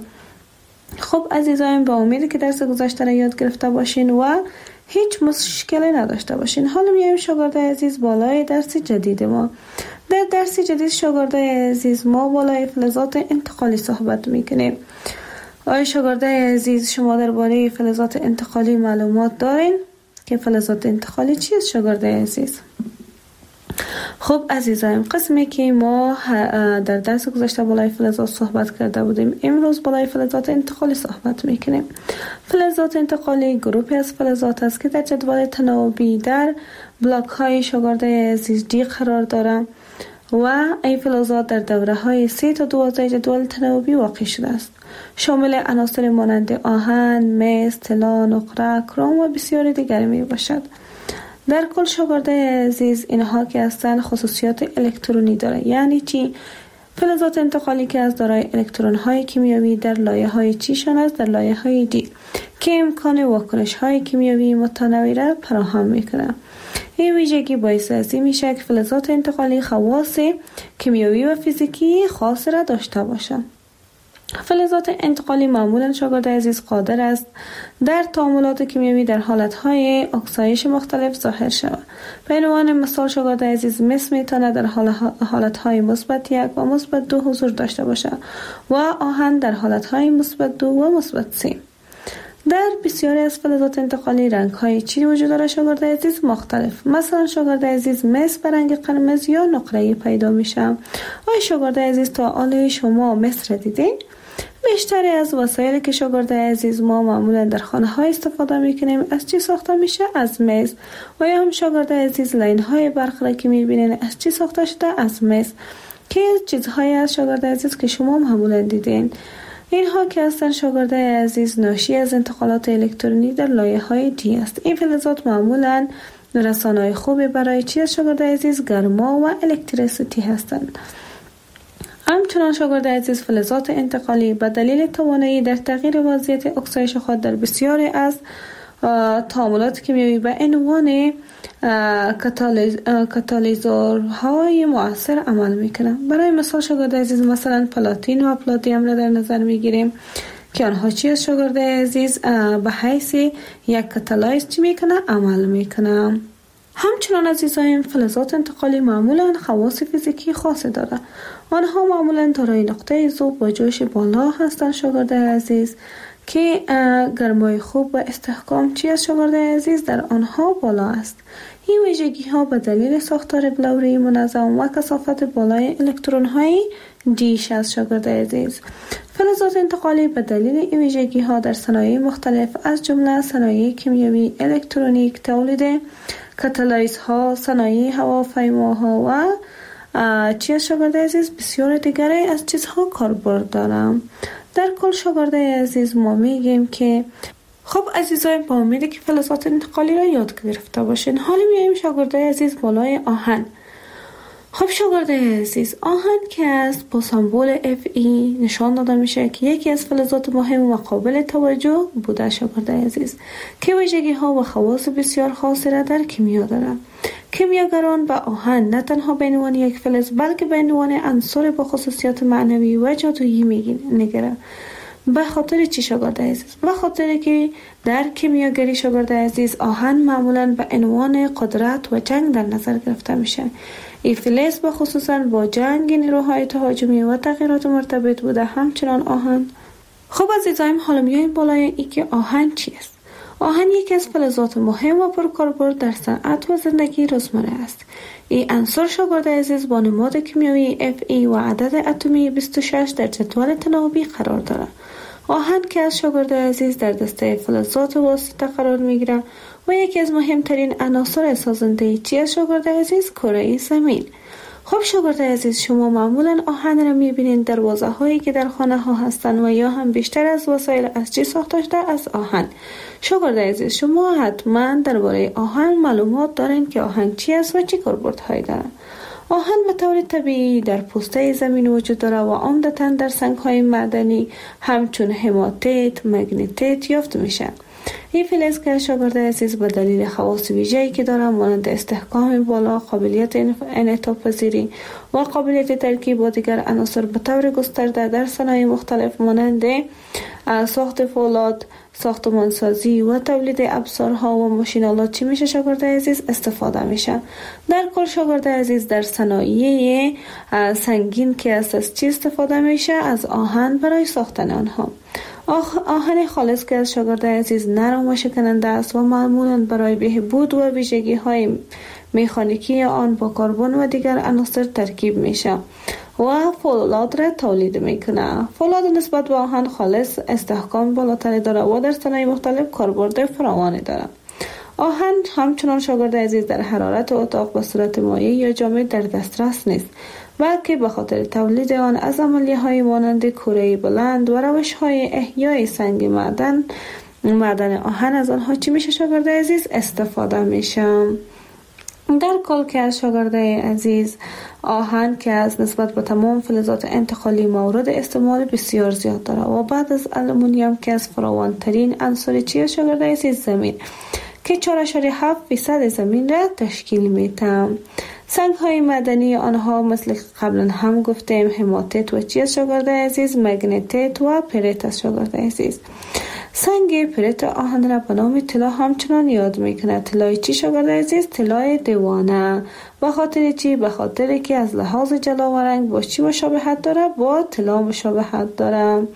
خب عزیزان، با امیدی که درس گذشته را یاد گرفته باشین و هیچ مشکلی نداشته باشین. حالا میایم شاگردای عزیز بالای درس جدید ما. در درس جدید شاگردای عزیز ما بالای فلزات انتقالی صحبت میکنیم. آیا شاگردای عزیز شما درباره فلزات انتقالی معلومات دارین که فلزات انتقالی چیست شاگردای عزیز؟ خب عزیزان، قسمی که ما در درس گذشته بالای فلزات صحبت کرده بودیم، امروز بالای فلزات انتقالی صحبت میکنیم. فلزات انتقالی گروهی از فلزات است که در جدول تناوبی در بلاک های شاگردای عزیز دی قرار دارند و این فلزات در دوره های 3 تا 12 جدول تناوبی واقع شده است. شامل عناصر مانند آهن، مس، طلا، نقره، کروم و بسیاری دیگر می باشد. در کل شاگردای عزیز، اینها که هستند خصوصیات الکترونی داره. یعنی چی؟ فلزات انتقالی که از دارای الکترون های کیمیایی در لایه های چی شان است؟ در لایه های دی که امکان واکنش های کیمیایی متنوع را فراهم میکنه. این ویژگی باعث از این میشه که فلزات انتقالی خواص کیمیایی و فیزیکی خاص را داشته باشند. فلزات انتقالی معمولا شاگرد عزیز قادر است در تعاملات کیمیایی در حالتهای اکسایش مختلف ظاهر شود. به عنوان مثال شاگرد عزیز مس میتونه در حالتهای مثبت 1 و مثبت 2 حضور داشته باشد و آهن در حالتهای مثبت 2 و مثبت 3. در بسیاری از فلزات انتقالی رنگ‌های چی وجود دارد شاگرد عزیز؟ مختلف. مثلا شاگرد عزیز مس به رنگ قرمز یا نقره‌ای پیدا میشه. آیا شاگرد عزیز تا حالا شما مس را دیدین؟ بیشتری از وسایلی که شاگرد عزیز ما معمولا در خانه های استفاده میکنیم از چی ساخته میشه؟ از مس. و یا هم شاگرد عزیز لاین های برق را که میبینین از چی ساخته شده؟ از مس. که چیزهایی از شاگرد عزیز که شما معمولا دیدین. اینها که هستن شاگرد عزیز ناشی از انتقالات الکترونی در لایه های دی است. این فلزات معمولا رسانه‌های خوبی برای چی از شاگرد عزیز؟ گرما و الکتریسیتی هستند. همچنان شاگرد عزیز فلزات انتقالی به دلیل توانایی در تغییر وضعیت اکسایش خود در بسیاری از تعاملات کیمیایی به عنوان کاتالیزورهای مؤثر عمل میکنه. برای مثال شاگرد عزیز مثلا پلاتین و پلاتینم را در نظر میگیریم که آنها چی از شاگرد عزیز به حیث یک کاتالایز چی میکنه؟ عمل میکنه. همچنان عزیزان فلزات انتقالی معمولا خواص فیزیکی خاصی داره. آنها معمولا دارای نقطه ذوب و جوش بالا هستند شاگرد عزیز که گرمای خوب و استحکام چی از شاگرد عزیز در آنها بالا است. این ویژگی ها به دلیل ساختار بلوری منظم و کثافت بالای الکترون های دیش از شاگرد عزیز. فلزات انتقالی به دلیل این ویژگی ها در صنایع مختلف از جمله صنایع کیمیایی، الکترونیک، تولید کاتالایزها، صنایع هواپیماها و چی از شاگرده عزیز بسیار دیگری از چیزها کاربرد دارم. در کل شاگرده عزیز ما میگیم که خب عزیزای، با امیدی که فلزات انتقالی را یاد گرفته باشین. حالا میایم شاگرده عزیز بالای آهن. خب شاگرده عزیز، آهن که است با سمبل Fe نشان داده میشه که یکی از فلزات مهم و قابل توجه بوده شاگرده عزیز، که ویژگی ها و خواص بسیار خاصی را در کیمیا دارد. کیمیاگران به آهن نه تنها به عنوان یک فلز بلکه به عنوان عنصر با خصوصیات معنوی و جادویی میگیرند. به خاطر چی شاگرده عزیز؟ به خاطر که در کیمیاگری شاگرده عزیز آهن معمولا به عنوان قدرت و جنگ در نظر گرفته میشه. این فلز به خصوصا با جنگ، نیروهای تهاجمی و تغییرات مرتبط بوده. همچنان آهن. خب عزیزایم، حالا میایم بالای ای که آهن چی است. آهن یکی از فلزات مهم و پرکاربرد در صنعت و زندگی روزمره است. این عنصر شاگرده عزیز با نماد کیمیایی Fe و عدد اتمی 26 در جدول تناوبی قرار دارد. آهن که از شاگرده عزیز در دسته فلزات واسطه قرار میگیره و یکی از مهمترین عناصر سازنده چی از شاگرده عزیز؟ کره زمین. خب شاگرده عزیز، شما معمولا آهن را میبینید در واژه هایی که در خانه ها هستند و یا هم بیشتر از وسایل از چی ساخته شده؟ از آهن. شاگرده عزیز، شما حتما درباره آهن معلومات دارین که آهن چی است و چی کاربردهایی دارد. آهن به طور طبیعی در پوسته زمین وجود دارد و عمدتاً در سنگ‌های معدنی همچون هماتیت، مگنیتیت یافت میشه. این فلز که شاگرده عزیز به دلیل خواص ویژه‌ای که دارد مانند استحکام بالا، قابلیت انعطاف پذیری و قابلیت ترکیب با دیگر عناصر به طور گسترده در صنایع مختلف مانند ساخت فولاد، ساختمانسازی و تولید ابزارها و ماشین‌آلات چی میشه شاگرده عزیز؟ استفاده میشه. در کل شاگرده عزیز در صنایع سنگین که از چی استفاده میشه؟ از آهن برای ساختن آنها. آهن خالص که از شاگرده عزیز نرم و شکننده است و معمولاً برای بهبود و ویژگی‌های مکانیکی آن با کربن و دیگر عناصر ترکیب میشه و فولاد را تولید میکنه. فولاد نسبت به آهن خالص استحکام بالاتری داره و در صنایع مختلف کاربرد فراوانی داره. آهن همچنان شاگرده عزیز در حرارت اتاق به صورت مایع یا جامد در دسترس نیست، بلکه به خاطر تولید آن از عملیه‌های مانند کره بلند و روش‌های احیای سنگ معدن آهن از آنها چی میشه شاگرده عزیز؟ استفاده میشه. در کل که از شاگرده عزیز آهن که از نسبت به تمام فلزات انتقالی مورد استعمال بسیار زیاد داره و بعد از آلومینیوم که از فراوانترین عنصر چی شاگرده عزیز؟ زمین، که 4.7% زمین را تشکیل میده. سنگ های معدنی آنها مثل قبلا هم گفتیم هماتیت و چی از شاگرده عزیز؟ مگنیتیت و پریت از شاگرده عزیز. سنگ پریت آهن را به نام طلا همچنان یاد میکنه. طلای چی شاگرده عزیز؟ طلای دیوانه. به خاطر چی؟ به خاطر که از لحاظ جلا و رنگ با چی مشابهت داره؟ با طلا مشابهت داره.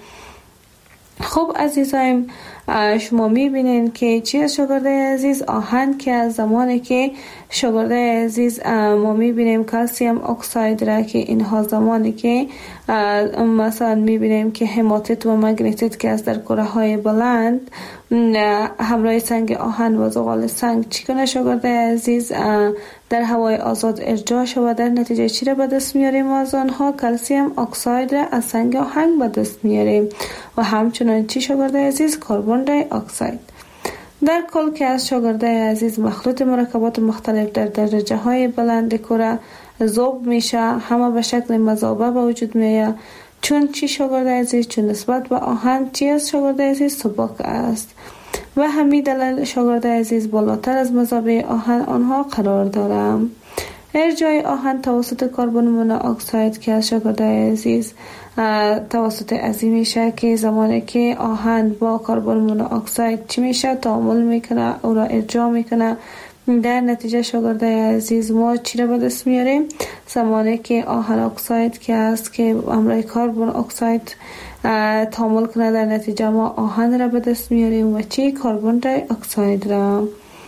خب عزیزایم، شما میبینین که چی از شاگرده عزیز؟ آهن که از زمانی که شاگرده عزیز ما میبینیم کلسیم اکساید را که اینها زمانی که مثلا میبینیم که هماتیت و مگنیتیت که از در کره های بلند همراه سنگ آهن و زغال سنگ چی کنه شاگرده عزیز؟ در هوای آزاد ارجاع شود. در نتیجه چی را به دست میاریم؟ از آنها کلسیم اکساید را از سنگ آهن به دست میاریم و همچنان چی شاگرده عزیز؟ کربن دی اکساید. در کل که از شاگرده عزیز مخلوط مرکبات مختلف در درجه های بلند کره ذوب میشه، همه به شکل مذابه به وجود میاد. چون چی شاگرده عزیز؟ چون نسبت به آهن چی از شاگرده عزیز؟ سبک است و همین دلیل شاگرده عزیز بالاتر از مذابه آهن آنها قرار دارم. ارجاع آهن توسط کربن مونوکساید که از شاگرده عزیز توسط عظیم میشه که زمانی که آهن با کربن مونوکساید چی میشه؟ تعامل میکنه، او را ارجاع میکنه. در نتیجه شاگرده عزیز ما چی را به دست میاریم؟ زمانی که آهن اکساید که است که همراه کربن اکساید تعامل کنه، در نتیجه ما آهن را به دست میاریم و چی؟ کربن دی اکساید را.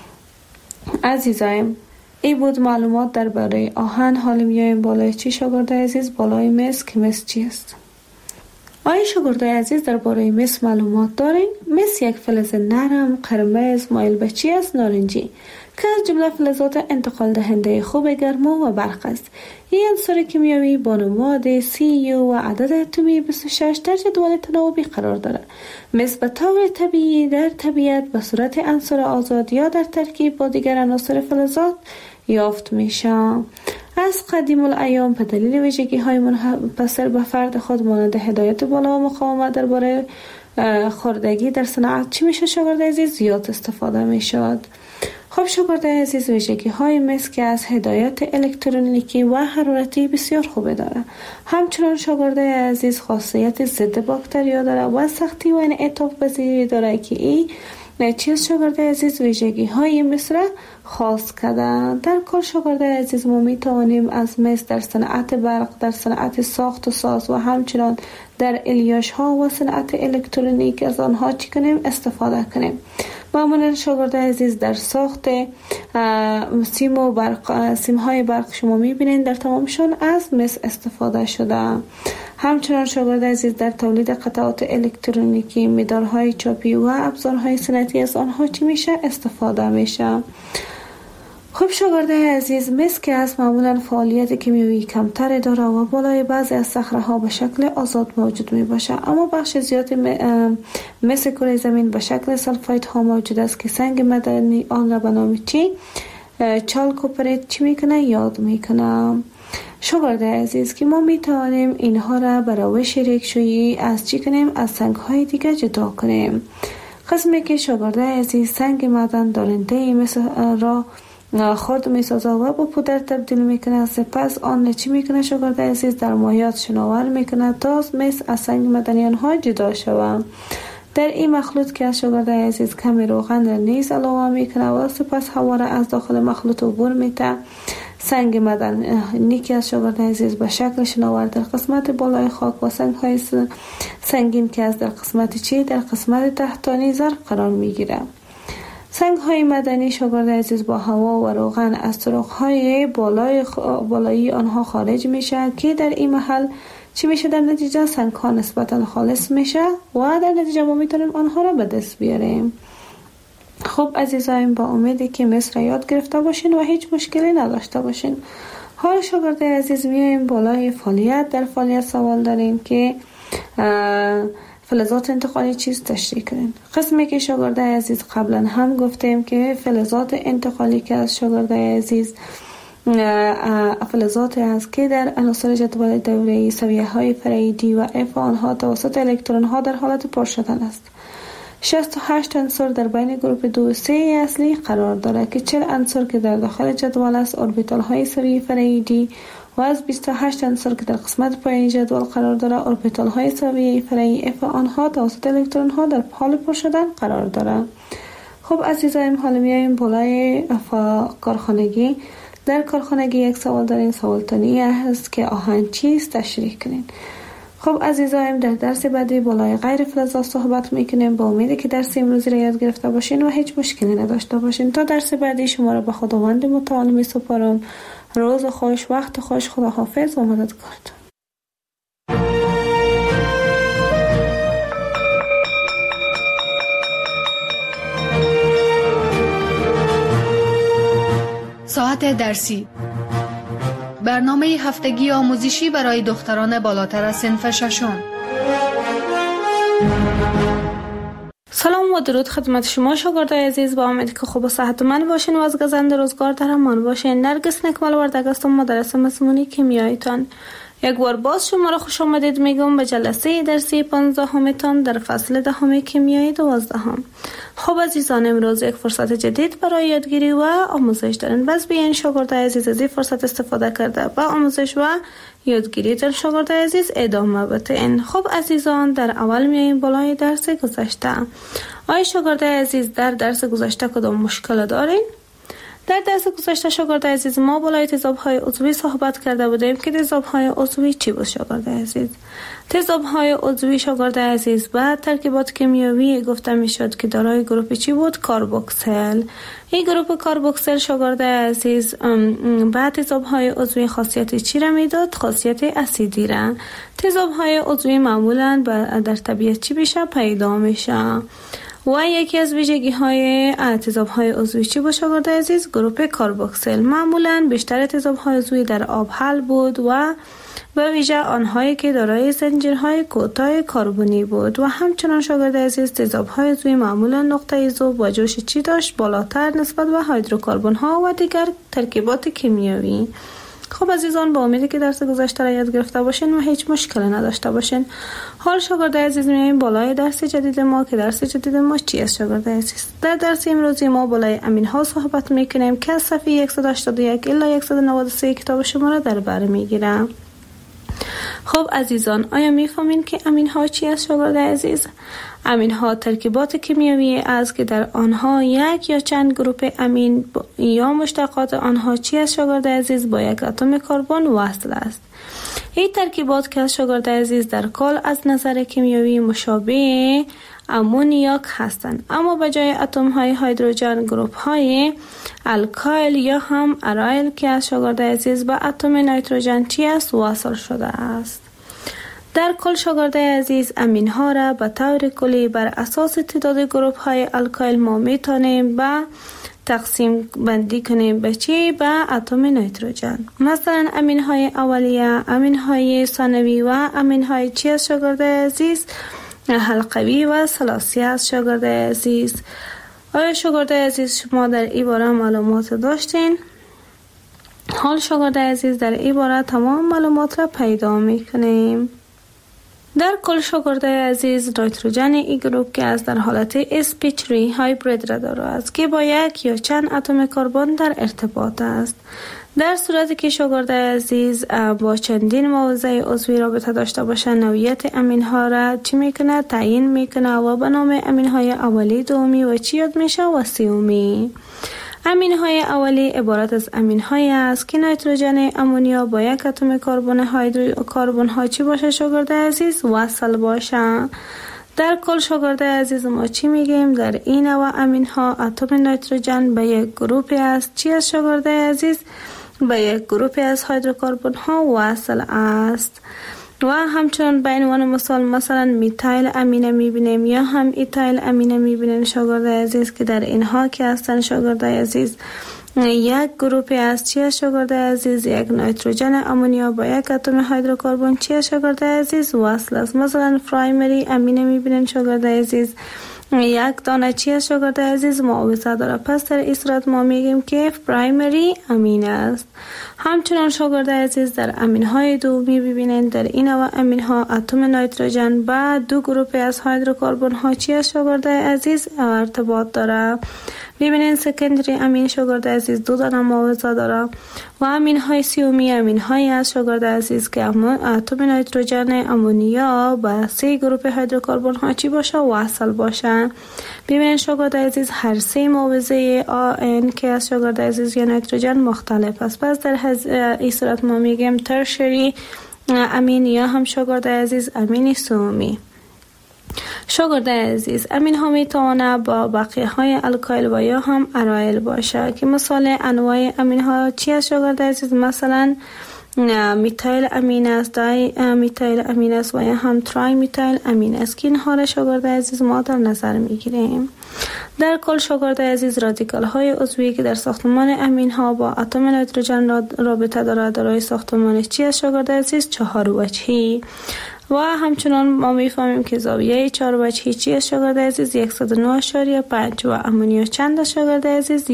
عزیزایم، این بود معلومات درباره آهن. حالا میایم بالای چی شاگرده عزیز؟ بالای مس که مس چی است؟ آیا شاگرده عزیز درباره مس معلومات دارین؟ مس یک فلز نرم قرمز مایل به چی است؟ نارنجی، که از جمله فلزات انتقال دهنده خوب گرما و برق است. این عنصر کیمیایی با نماد CU و عدد اتمی 26 در جدول تناوبی قرار دارد. مس به طور طبیعی در طبیعت به صورت عنصر آزاد یا در ترکیب با دیگر عناصر فلزات یافت میشه. از قدیم الایام به دلیل ویژگی های منحصر به فرد خود مانند هدایت بالا و مقاومت درباره خوردگی در صنعت چی میشه شاگرد عزیز زیاد استفاده میشد. خب شاگرد عزیز ویژگی های مثل که از هدایت الکترونیکی و حرارتی بسیار خوبه داره. همچنان شاگرد عزیز خاصیت ضد باکتریا داره و سختی و انعطاف پذیری داره که این چیز شاگرد عزیز ویژگی های مثل خاص کردن. در کار شاگرد عزیز ما می توانیم از مثل در صنعت برق، در صنعت ساخت و ساز و همچنان در الیاش ها و صنعت الکترونیک از آنها چی کنیم استفاده کنیم. معمولا شاگرد عزیز در ساخت سیم های برق شما می بینید در تمامشان از مس استفاده شده. همچنان شاگرد عزیز در تولید قطعات الکترونیکی، مدارهای چاپی و ابزارهای صنعتی از آنها چی میشه استفاده میشه. خب شاگرد عزیز مس که از معمولا فعالیت کیمیایی کمتر داره و بالای بعضی از صخره ها به شکل آزاد موجود می باشه، اما بخش زیادی مس کره زمین به شکل سلفایت ها موجود است که سنگ معدنی آن را به نام چالکوپریت چی میکنه یاد میکنه. شاگرد عزیز که ما می توانیم اینها را به روش ریکشویی از چی کنیم از سنگ های دیگه جدا کنیم. قسمی که شاگرد عزیز سنگ معدن دارنده مس را خرد می سازه و با پودر تبدیل میکنه، سپس آن چی میکنه شاگرد عزیز در مایات شناور میکنه تا مس از سنگ معدنی آنها جدا شود. در این مخلوط که از شاگرد عزیز کمی روغن در نیز علاوه میکنه و سپس هوا را از داخل مخلوط عبور میده. سنگ معدنی که از شاگرد عزیز به شکل شناور در قسمت بالای خاک و سنگ های سنگین که از در قسمت تحتانی ظرف قرار میگیره. سنگ های معدنی شاگرد عزیز با هوا و روغن از طرق های بالایی آنها خارج میشه که در این محل چی میشه؟ در نتیجه سنگ ها نسبتا خالص میشه و در نتیجه ما میتونیم آنها را به دست بیاریم. خب عزیزایم با امیدی که مصر یاد گرفته باشین و هیچ مشکلی نداشته باشین. حال شاگرد عزیز میایم بالای فعالیت. در فعالیت سوال داریم که فلزات انتقالی چیز تشریح کنین. قسمی که شاگرد عزیز قبلا هم گفتیم که فلزات انتقالی که از شاگرد عزیز فلزات است که در عناصر جدول دوره‌ای سویه های فرعی دی و اف آنها توسط الکترون ها در حالت پر شدن است. 68 عنصر در بین گروپ 2 و 3 اصلی قرار دارد که 40 عنصر که در داخل جدول است اوربیتال های سویه فرعی دی و از 28 عنصر که در قسمت پایینی جدول قرار دارد اوربیتال های سویه فرعی اف آنها توسط الکترون ها در حال پر شدن قرار دارد. خب عزیزایم حالا میایم بالای کارخانگی. در کارخانگی یک سوال دارین. سوال تانی است که آهن چیست تشریح کنین. خب عزیزایم در درس بعدی بالای غیر فلزات صحبت میکنیم. با امیدی که درس امروزی را یاد گرفته باشین و هیچ مشکلی نداشته باشین. تا درس بعدی شما را به خداوند متعال میسپارم. روز خوش، وقت خوش، خداحافظ و مددکارتون. ساعت درسی، برنامه هفتگی آموزشی برای دختران بالاتر از صنف ششم. سلام و درود خدمت شما شاگردای عزیز. با امید که خوب و صحتمند باشین و از گزند روزگار در امان باشین. نرگس نکمل وردگ هستم، مدرس مضمون کیمیایتان. یک بار باز شما را خوش آمدید میگم به جلسه درسی 15 تان در فصل 10 کیمیای 12. خب عزیزان امروز یک فرصت جدید برای یادگیری و آموزش دارین. بس بیاین شاگردای عزیز از این فرصت استفاده کرده با آموزش و یادگیری در شاگردای عزیز ادامه بدین. خب عزیزان در اول میایم بالای درس گذشته. آیا شاگردای عزیز در درس گذشته کدام مشکل دارین؟ در درس گذشته شاگرد عزیز ما بالای تضادهای عضوی صحبت کرده بودیم که تضادهای عضوی چی بود شاگرد عزیز؟ تضادهای عضوی شاگرد عزیز بعد ترکیبات کیمیایی گفته میشد که دارای گروپ چی بود؟ کاربوکسل. این گروپ کاربوکسل شاگرد عزیز بعد تضادهای عضوی خاصیت چی را میداد؟ خاصیت اسیدی را. تضادهای عضوی معمولا در طبیعت چی بشه؟ پیدا میشه. و یکی از ویژگی های تضاد های عضوی چی با شاگرد عزیز؟ گروپ کاربوکسیل. معمولا بیشتر تضاد های عضوی در آب حل بود و به ویژه آنهایی که دارای زنجیرهای کوتاه کربنی بود و همچنان شاگرد عزیز تضادهای عضوی معمولا نقطه ذوب و جوش چی داشت بالاتر نسبت به هیدروکربن ها و دیگر ترکیبات کیمیایی. خب عزیزان، با امیدی که درس گذشته را یاد گرفته باشین و هیچ مشکلی نداشته باشین. حال شاگرد عزیز میایم بالای درس جدید ما که درس جدید ما چی است شاگرد عزیز؟ در درس امروزی ما بالای امین ها صحبت میکنیم که از صفحه 181 الی 193 کتاب شما را در بر میگیرم. خب عزیزان، آیا میفهمین که امین ها چی است شاگرد عزیز؟ امین ها ترکیبات کیمیایی است که در آنها یک یا چند گروپ امین یا مشتقات آنها چی است شاگرد عزیز با یک اتم کربن وصل است. این ترکیبات که شاگرد عزیز در کل از نظر کیمیایی مشابه امونیاک هستند، اما به جای اتم های هیدروژن گروپ های الکایل یا هم ارایل که از شاگرد عزیز به اتم نیتروژن چی است وصل شده است. در کل شاگرد عزیز امین ها را به طور کلی بر اساس تعداد گروپ های الکایل ما میتونیم به تقسیم بندی کنیم به چی؟ به اتم نیتروژن. مثلا امین های اولیه، امین های ثانوی و امین های چی است شاگرد عزیز؟ حلقوی و ثلاثی است شاگرد عزیز. آیا شاگرد عزیز شما در این باره معلومات داشتین؟ حال شاگرد عزیز در این باره تمام معلومات را پیدا میکنیم. در کل شاگرد عزیز نیتروژن این گروپ که از در حالت sp3 هایبرید را دارد است که با یک یا چند اتم کربن در ارتباط است. در صورتی که شاگرد عزیز با چندین موضع عضوی رابطه داشته باشه، نوعیت امین ها را چی میکنه؟ تعیین میکنه و به نام امین های اولی، دومی و چی یاد میشه؟ و سومی. امین های اولی عبارت از امین های است که نیتروژن امونیا با یک اتم کربن هیدروکربن ها چی باشه شاگرد عزیز؟ وصل باشه. در کل شاگرد عزیز ما چی میگیم؟ در این نوع امین ها اتم نیتروژن به یک گروپ است چی است شاگرد عزیز؟ به یک گروپ از هیدروکربن ها وصل است. و همچنان به عنوان مثلا میتایل امینه میبینیم یا هم ایتایل امینه میبینیم شاگرد عزیز که در اینها که هستن شاگرد عزیز یک گروپ است چی است شاگرد عزیز؟ یک نیتروژن امونیا با یک اتم هیدروکربن چی است شاگرد عزیز؟ وصل است. مثلا پرایمری امینه میبینیم شاگرد عزیز یک دانه چی است شاگرد عزیز؟ معاوضه داره. پس در این صورت ما میگیم که پرایمری امین است. همچنان شاگرد عزیز در امین های دومی ببینید در این نوع امین ها اتم نیتروژن با دو گروپ از هیدروکربن ها چی است شاگرد عزیز؟ ارتباط داره. ببینید سکندری امین شاگرد عزیز دو دانه معاوضه داره. و امین های سومی امین های است شاگرد عزیز که اتم نیتروژن امونیا با سه گروپ هیدروکربن ها چی باشه؟ وصل باشه. ببینید شاگرد عزیز هر سه معاوضه آن که از شاگرد عزیز یا نیتروژن مختلف است. پس در این صورت ما میگیم ترشری امین یا هم شاگرد عزیز امین سومی. شاگرد عزیز امین ها میتونه با بقیه های الکایل و یا هم ارایل باشه که مثال انواع امین ها چی است شاگرد عزیز؟ مثلا میتایل امین است، دای میتایل امین است و یا هم ترای میتایل امین است که اینها را شاگرد عزیز ما در نظر میگیریم. در کل شاگرد عزیز رادیکال های عضوی که در ساختمان امین ها با اتم نیتروژن رابطه دارد دارای ساختمان چی است شاگرد عزیز؟ 4 وجهی. و همچنان ما میفهمیم که زاویه 4 وجهی چی است شاگرد عزیز؟ 109.5 و امونیا چند است شاگرد عزیز؟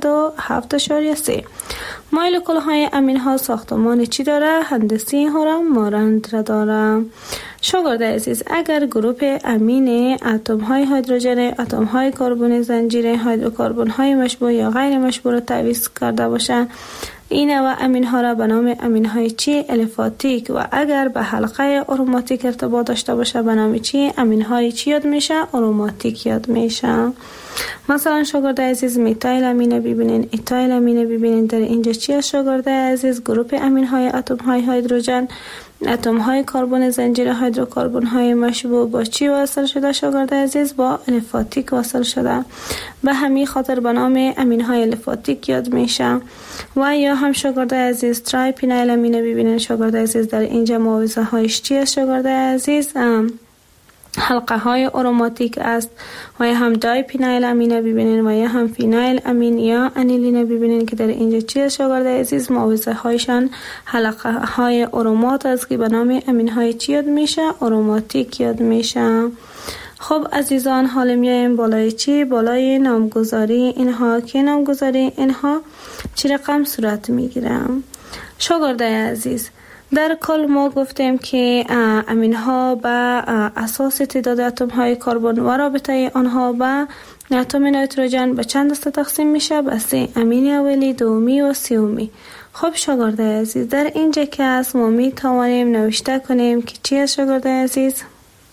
107.3. مولکول های امین ها ساختمان چی داره؟ هندسی ها را مانند داره. شاگرد عزیز اگر گروپ امین اتم های هیدروژن، اتم های کربن زنجیر هیدروکربن های مشبوع یا غیر مشبوع را تعویض کرده باشه، این نوع امین ها را به نام امین های چی؟ الیفاتیک. و اگر به حلقه آروماتیک ارتباط داشته باشه به نام چی؟ امین های چی یاد میشه؟ آروماتیک یاد میشه. مثلا شاگرد عزیز میتایل امینه ببینین، ایتایل امینه ببینین. در اینجا چی است شاگرد عزیز؟ گروپ امین های اتم های هیدروژن، اتم های کربن زنجیر هیدروکربن های مشبوع با چی وصل شده شاگرد عزیز؟ با الیفاتیک وصل شده. به همین خاطر به نام امین های الیفاتیک یاد میشه. و یا هم شاگرد عزیز ترای پینایل امینه ببینین شاگرد عزیز در اینجا معاوضه هایش چی است شاگرد عزیز؟ حلقه های آروماتیک است و یا هم دای پینایل امین ببینین و یا هم فینایل امین یا انیلین ببینین که در اینجا چی شاگرد عزیز موضوع هایشان حلقه های آرومات است که به نام امین های چی یاد میشه؟ آروماتیک یاد میشه. خب عزیزان حالا میایم بالای چی؟ بالای نامگذاری اینها که نامگذاری اینها چی رقم صورت میگیرم؟ شاگرد عزیز در کل ما گفتیم که امین ها به اساس تعداد اتم های کربن و رابطه آنها با اتم نیتروژن به چند دسته تقسیم میشه؟ به 3 امین اولی، دومی و سومی. خب شاگرد عزیز در اینجا که است ما می توانیم نوشته کنیم که چی است شاگرد عزیز؟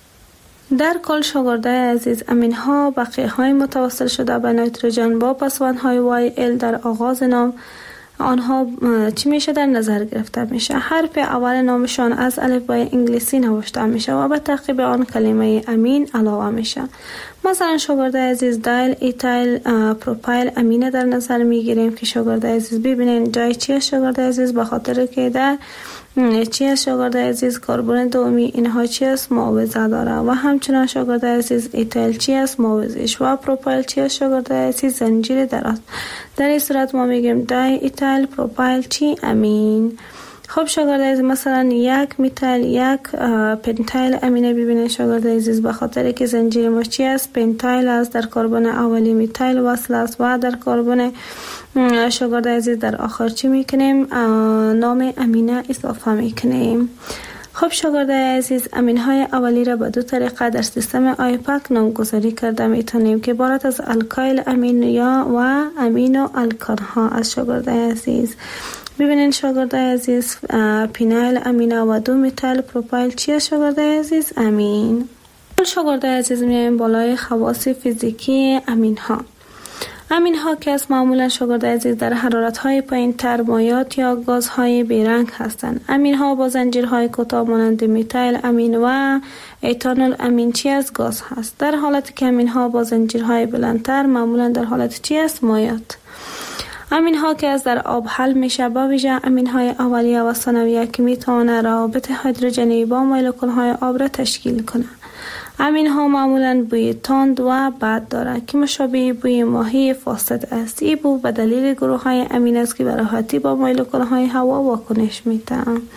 در کل شاگرد عزیز امین ها بقیه های متوصل شده به نیتروژن با پسوند های وای ال در آغاز نام آنها چی میشه در نظر گرفته میشه؟ حرف اول نامشان از الفبای انگلیسی نوشته میشه و به تعقیب آن کلمه امین علاوه میشه. مثلا شاگرد عزیز دایل ایتایل پروپایل امینه در نظر میگیریم که شاگرد عزیز ببینین جای چیه شاگرد عزیز؟ به خاطر که در چیه شاگرد عزیز کربن دومی اینها چی است؟ معاوضه داره و همچنان شاگرد عزیز ایتایل چی است؟ معاوضش و پروپایل چی است شاگرد عزیز؟ زنجیر دراز. در این صورت ما میگیم دای ایتایل پروپایل چی؟ امین. خب شاگرد عزیز مثلا یک میتایل یک پنتایل امینه ببینید شاگرد عزیز به خاطر که زنجیر ما چی است؟ پنتایل است. در کربن اولی میتایل وصل است و در کربن شاگرد عزیز در آخر چی میکنیم؟ نام امینه اضافه میکنیم. خب شاگرد عزیز امین های اولی را به 2 طریقه در سیستم آیپک نامگذاری کرده میتونیم که عبارت از الکایل امین یا و امینو الکان ها از شاگرد عزیز. ببینین شاگرد عزیز پینایل امینه و 2 میتایل پروپایل چیه شاگرد عزیز؟ امین. شاگرد عزیز میایم بالای خواص فیزیکی امین ها. امین ها که از معمولا شاگرد عزیز در حرارت های پایین تر مایات یا گازهای بیرنگ هستند. امین ها با زنجیرهای کوتاه مانند میتایل امین و ایتانول امین چی از گاز هست. در حالتی که امین ها با زنجیرهای بلندتر معمولا در حالت چی است؟ مایات. امین ها که از در آب حل میشه با ویژه امین های اولیه و ثانویه که میتونه روابط هیدروژنی با مولکول های آب را تشکیل کنه. امین ها معمولا بوی تند و بد داره که مشابه بوی ماهی فاسد است. این بو به دلیل گروه های امین است که به راحتی با مولکول های هوا واکنش میده.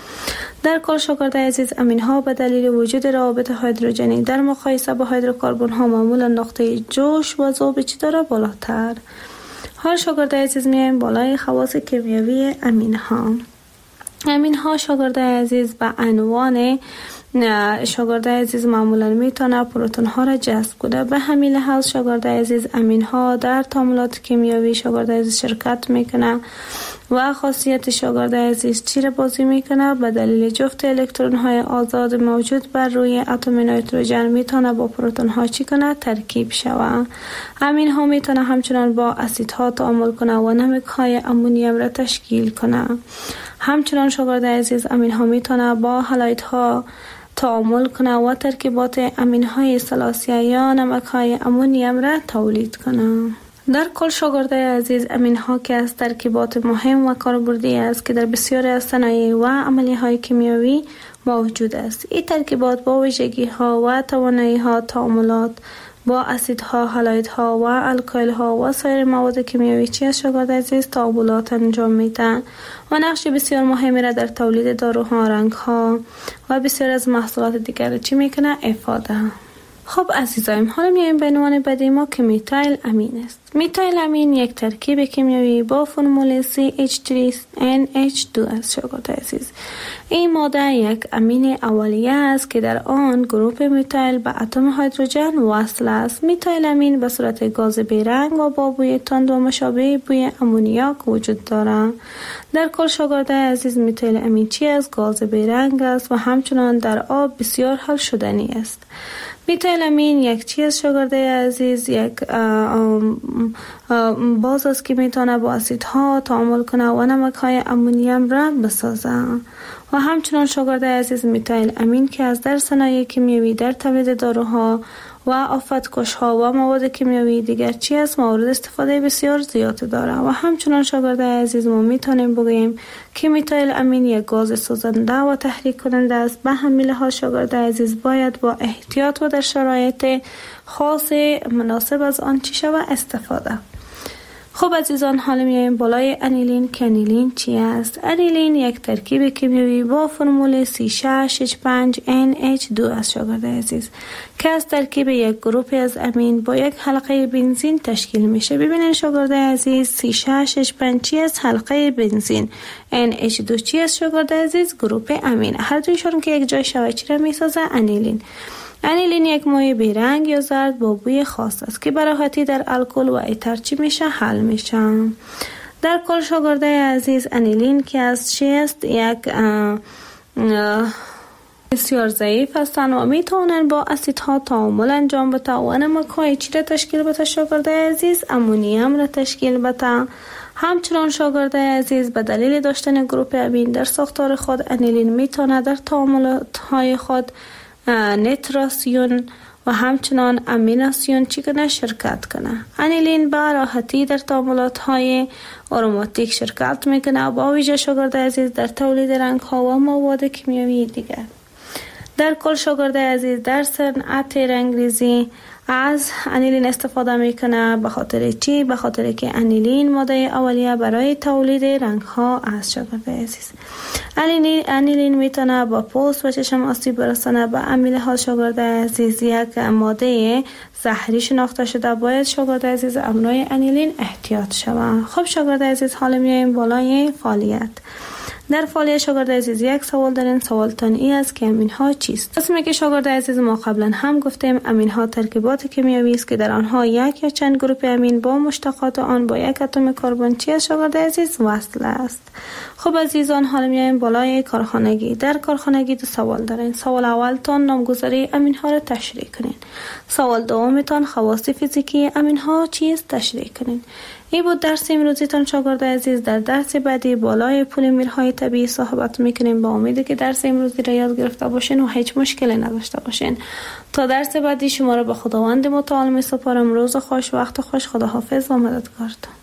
در کل شاگرد عزیز امین ها به دلیل وجود روابط هیدروژنی در مقایسه با هیدروکربن ها معمولا نقطه جوش و ذوب چی داره؟ بالاتر. حال شاگرد عزیز میایم بالای خواص کیمیایی امین ها. امین ها شاگرد عزیز به عنوان شاگرد عزیز معمولا میتونه پروتون ها را جذب کنه. به همین لحاظ شاگرد عزیز امین ها در تعاملات کیمیایی شاگرد عزیز شرکت میکنه و خاصیت شاگرد عزیز چی را بازی میکنه؟ به دلیل جفت الکترون های آزاد موجود بر روی اتم نیتروژن میتونه با پروتون ها چی کنه؟ ترکیب شوه. امین ها میتونه همچنان با اسیدها تعامل کنه و نمک های امونیم را تشکیل کنه. همچنان شاگرد عزیز امین ها میتونه با هالایدها تعامل کنه و ترکیبات امین های ثلاثیه یا نمک های امونیم را تولید کنه. در کل شاگرد عزیز امین ها که از ترکیبات مهم و کاربردی است که در بسیاری از صنایع و عملی های کیمیایی موجود است. این ترکیبات با ویژگی ها و توانایی ها تعاملات با اسیدها، هالایدها و الکایل‌ها و سایر مواد کیمیایی چی از شاگرد عزیز تعاملات انجام میدن و نقش بسیار مهمی را در تولید داروها، رنگها و بسیار از محصولات دیگر چی میکنه؟ افاده. خب عزیزایم حالا میایم به عنوان بعدی ما که میتایل امین است. میتایل امین یک ترکیب کیمیایی با فرمول CH3NH2 است شاگرد عزیز. این ماده یک امین اولیه است که در آن گروه میتایل به اتم هیدروژن وصل است. میتایل امین به صورت گاز بیرنگ و با بوی تند و مشابه بوی امونیاک وجود دارد. در کل شاگرد عزیز میتایل امین چی از گاز بیرنگ است و همچنان در آب بسیار حل شدنی است. میتایل امین یک چیز شاگرد عزیز یک باز است که میتونه با اسیدها تعامل کنه و نمک های امونیم را بسازه. و همچنان شاگرد عزیز میتایل امین که از در صنایع کیمیایی در تولید داروها و آفتکش ها و مواد کیمیایی دیگر چی است مورد استفاده بسیار زیاد داره. و همچنان شاگردای عزیز ما میتونیم بگوییم که میتایل امین یک گاز سوزنده و تحریک کننده است. به همین لحاظ شاگردای عزیز باید با احتیاط و در شرایط خاص مناسب از آن چی شود استفاده. خب عزیزان، حالا میایم بالای انیلین که انیلین چی است؟ انیلین یک ترکیب کیمیایی با فرمول C6H5NH2 است شاگردای عزیز که از ترکیب یک گروپ از امین با یک حلقه بنزین تشکیل میشه. ببینید شاگردای عزیز، C6H5 چی است؟ حلقه بنزین. NH2 چی است شاگردای عزیز؟ گروپ امین. هر دویشون که یک جای شود چی را میسازه؟ انیلین. انیلین یک مایع بیرنگ یا زرد با بوی خاص است که به راحتی در الکل و ایتر چی میشه؟ حل میشه. در کل شاگردای عزیز، انیلین که از چی است؟ یک بسیار ضعیف هستند و میتونن با اسیدها تعامل انجام بده و نمک‌های چی را تشکیل بده شاگردای عزیز؟ امونیم را تشکیل بده. همچنان شاگردای عزیز به دلیل داشتن گروپ امین در ساختار خود، انیلین میتونه در تعاملات‌های خود نیتراسیون و همچنان امیناسیون چی کنه؟ شرکت کنه. انیلین به راحتی در تعاملات‌های آروماتیک شرکت میکنه و با ویژه شاگردای عزیز در تولید رنگ‌ها و مواد کیمیایی دیگر. در کل شاگردای عزیز در صنعت رنگریزی از انیلین استفاده میکنه. به خاطر چی؟ به خاطر که انیلین ماده اولیه برای تولید رنگ ها است شاگردای عزیز. انیلین میتونه با پوست و چشم آسیب برسانه. به همین لحاظ شاگردای عزیز یک ماده زهری شناخته شده. باید شاگردای عزیز امروی انیلین احتیاط شود. خب شاگردای عزیز، حالا میایم بالای فعالیت. در فعالیت شاگردای عزیز یک سوال دارین. سوالتان این است که امین ها چیست؟ اسمی که شاگردای عزیز ما قبلا هم گفتیم، امین ها ترکیبات کیمیایی است که در آنها یک یا چند گروپ امین با مشتقات آن با یک اتم کربن چی است شاگردای عزیز؟ وصل است. خب عزیزان، حالا میایم بالای کارخانگی. در کارخانگی دو سوال دارین. سوال اولتان نامگذاری امین ها را تشریح کنین. سوال دومتان خواص فیزیکی امین ها چیست؟ تشریح کنین. این بود درس امروزیتان شاگردای عزیز. در درس بعدی بالای پلیمرهای طبیعی صحبت میکنیم. با امید که درس امروزی را یاد گرفته باشین و هیچ مشکلی نداشته باشین. تا درس بعدی شما را به خداوند متعال میسپارم. روز خوش، وقت خوش. خداحافظ و مددگارتان.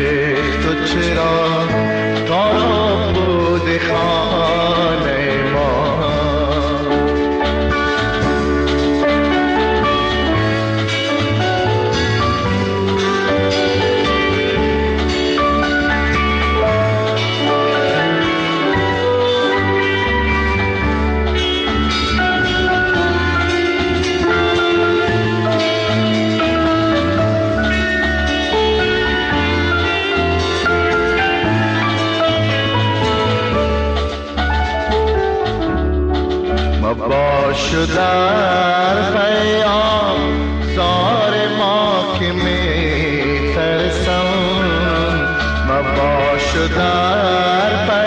چرا تا بود خانه ما در پیام زار ما که می ترسم مباش در پیام